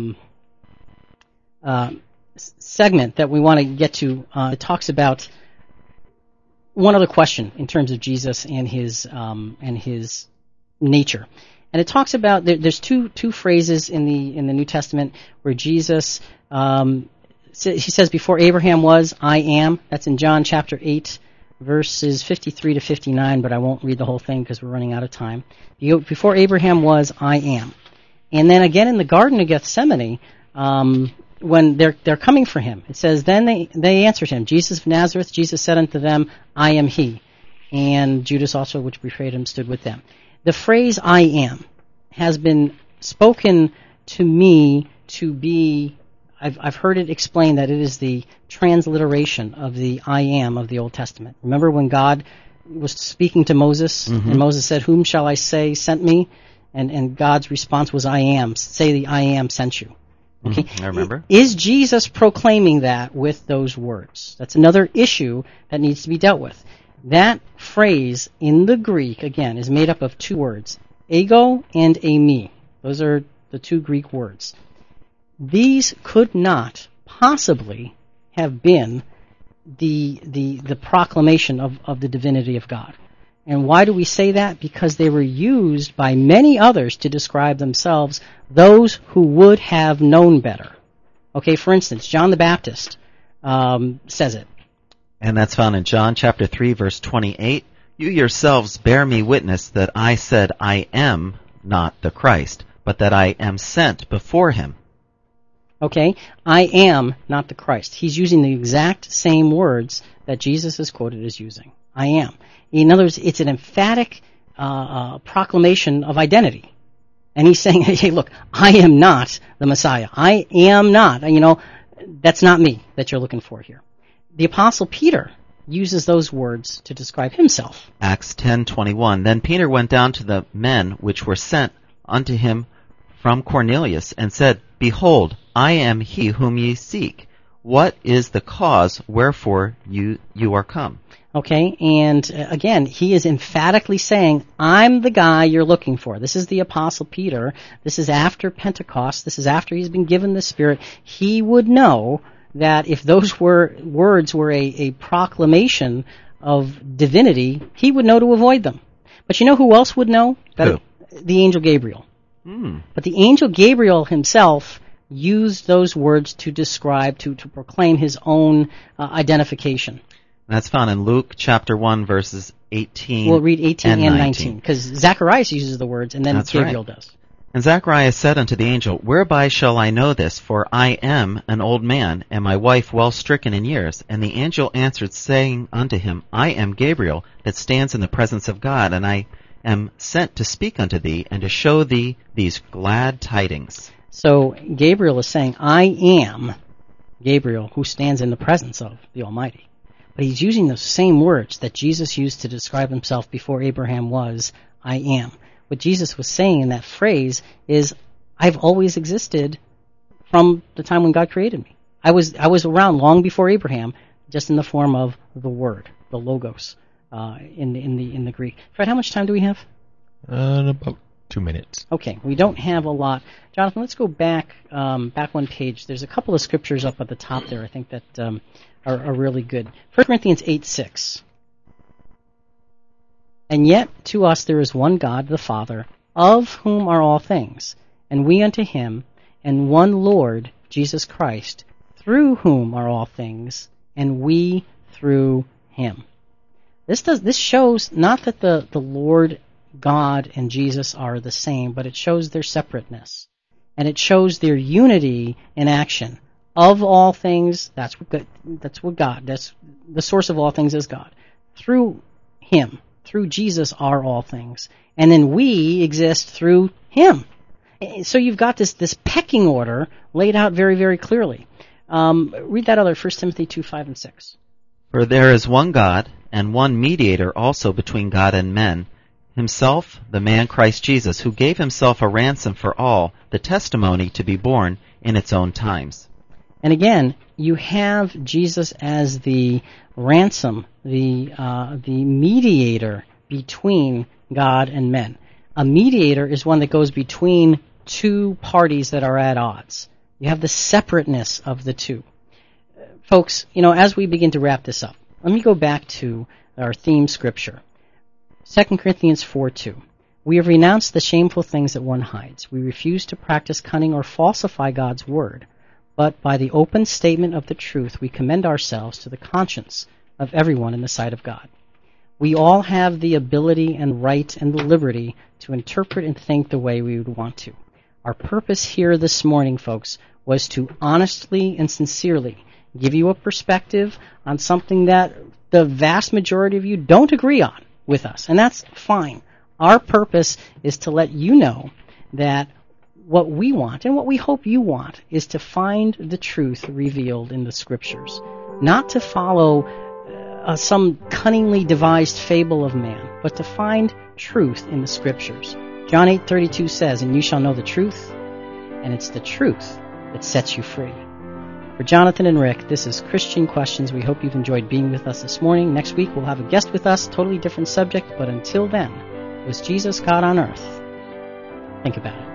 segment that we want to get to. It talks about one other question in terms of Jesus and his nature. And it talks about there's two phrases in the New Testament where Jesus he says, before Abraham was, I am. That's in John chapter 8, verses 53 to 59, but I won't read the whole thing because we're running out of time. Before Abraham was, I am. And then again in the Garden of Gethsemane, when they're coming for him, it says, then they answered him, Jesus of Nazareth. Jesus said unto them, I am he. And Judas also, which betrayed him, stood with them. The phrase I am has been spoken to me to be, I've heard it explained that it is the transliteration of the I am of the Old Testament. Remember when God was speaking to Moses, and Moses said, whom shall I say sent me? And God's response was, I am. Say the I am sent you. Okay?
I remember.
Is Jesus proclaiming that with those words? That's another issue that needs to be dealt with. That phrase in the Greek, again, is made up of two words, ego and eimi. Those are the two Greek words. These could not possibly have been the proclamation of the divinity of God. And why do we say that? Because they were used by many others to describe themselves, those who would have known better. Okay, for instance, John the Baptist says it.
And that's found in John chapter 3, verse 28. You yourselves bear me witness that I said I am not the Christ, but that I am sent before him.
Okay, I am not the Christ. He's using the exact same words that Jesus is quoted as using. I am. In other words, it's an emphatic proclamation of identity. And he's saying, hey, look, I am not the Messiah. I am not. That's not me that you're looking for here. The Apostle Peter uses those words to describe himself.
Acts 10:21. Then Peter went down to the men which were sent unto him from Cornelius, and said, Behold, I am he whom ye seek. What is the cause wherefore you are come?
Okay, and again, he is emphatically saying, I'm the guy you're looking for. This is the Apostle Peter. This is after Pentecost. This is after he's been given the Spirit. He would know that if those words were a proclamation of divinity, he would know to avoid them. But you know who else would know?
Who?
The angel Gabriel. But the angel Gabriel himself used those words to describe, to proclaim his own identification.
That's found in Luke chapter 1, verses 18
We'll read 18 and 19,
19.
because Zacharias uses the words, and then
That's
Gabriel
right.
does.
And Zacharias said unto the angel, Whereby shall I know this? For I am an old man, and my wife well stricken in years. And the angel answered, saying unto him, I am Gabriel, that stands in the presence of God, and I am sent to speak unto thee, and to show thee these glad tidings.
So Gabriel is saying, I am Gabriel, who stands in the presence of the Almighty. But he's using those same words that Jesus used to describe himself before Abraham was, I am. What Jesus was saying in that phrase is, I've always existed from the time when God created me. I was around long before Abraham, just in the form of the Word, the Logos, in the Greek. Fred, how much time do we have?
About 2 minutes.
Okay, we don't have a lot. Jonathan, let's go back one page. There's a couple of scriptures up at the top there, I think, that are really good. 1 Corinthians 8:6. And yet to us there is one God, the Father, of whom are all things, and we unto him, and one Lord, Jesus Christ, through whom are all things, and we through him. This shows not that the Lord God and Jesus are the same, but it shows their separateness. And it shows their unity in action. Of all things, that's what God, that's the source of all things is God. Through him, through Jesus are all things. And then we exist through him. So you've got this pecking order laid out very, very clearly. Read that other 1 Timothy 2:5 and 6.
For there is one God, and one mediator also between God and men, himself, the man Christ Jesus, who gave himself a ransom for all, the testimony to be borne in its own times.
And again, you have Jesus as the ransom, the mediator between God and men. A mediator is one that goes between two parties that are at odds. You have the separateness of the two. Folks, as we begin to wrap this up, let me go back to our theme scripture. 2 Corinthians 4:2. We have renounced the shameful things that one hides. We refuse to practice cunning or falsify God's word, but by the open statement of the truth we commend ourselves to the conscience of everyone in the sight of God. We all have the ability and right and the liberty to interpret and think the way we would want to. Our purpose here this morning, folks, was to honestly and sincerely give you a perspective on something that the vast majority of you don't agree on with us, and that's fine. Our purpose is to let you know that what we want and what we hope you want is to find the truth revealed in the Scriptures, not to follow some cunningly devised fable of man, but to find truth in the Scriptures. John 8:32 says, and you shall know the truth, and it's the truth that sets you free. For Jonathan and Rick, this is Christian Questions. We hope you've enjoyed being with us this morning. Next week we'll have a guest with us, totally different subject, but until then, was Jesus God on earth? Think about it.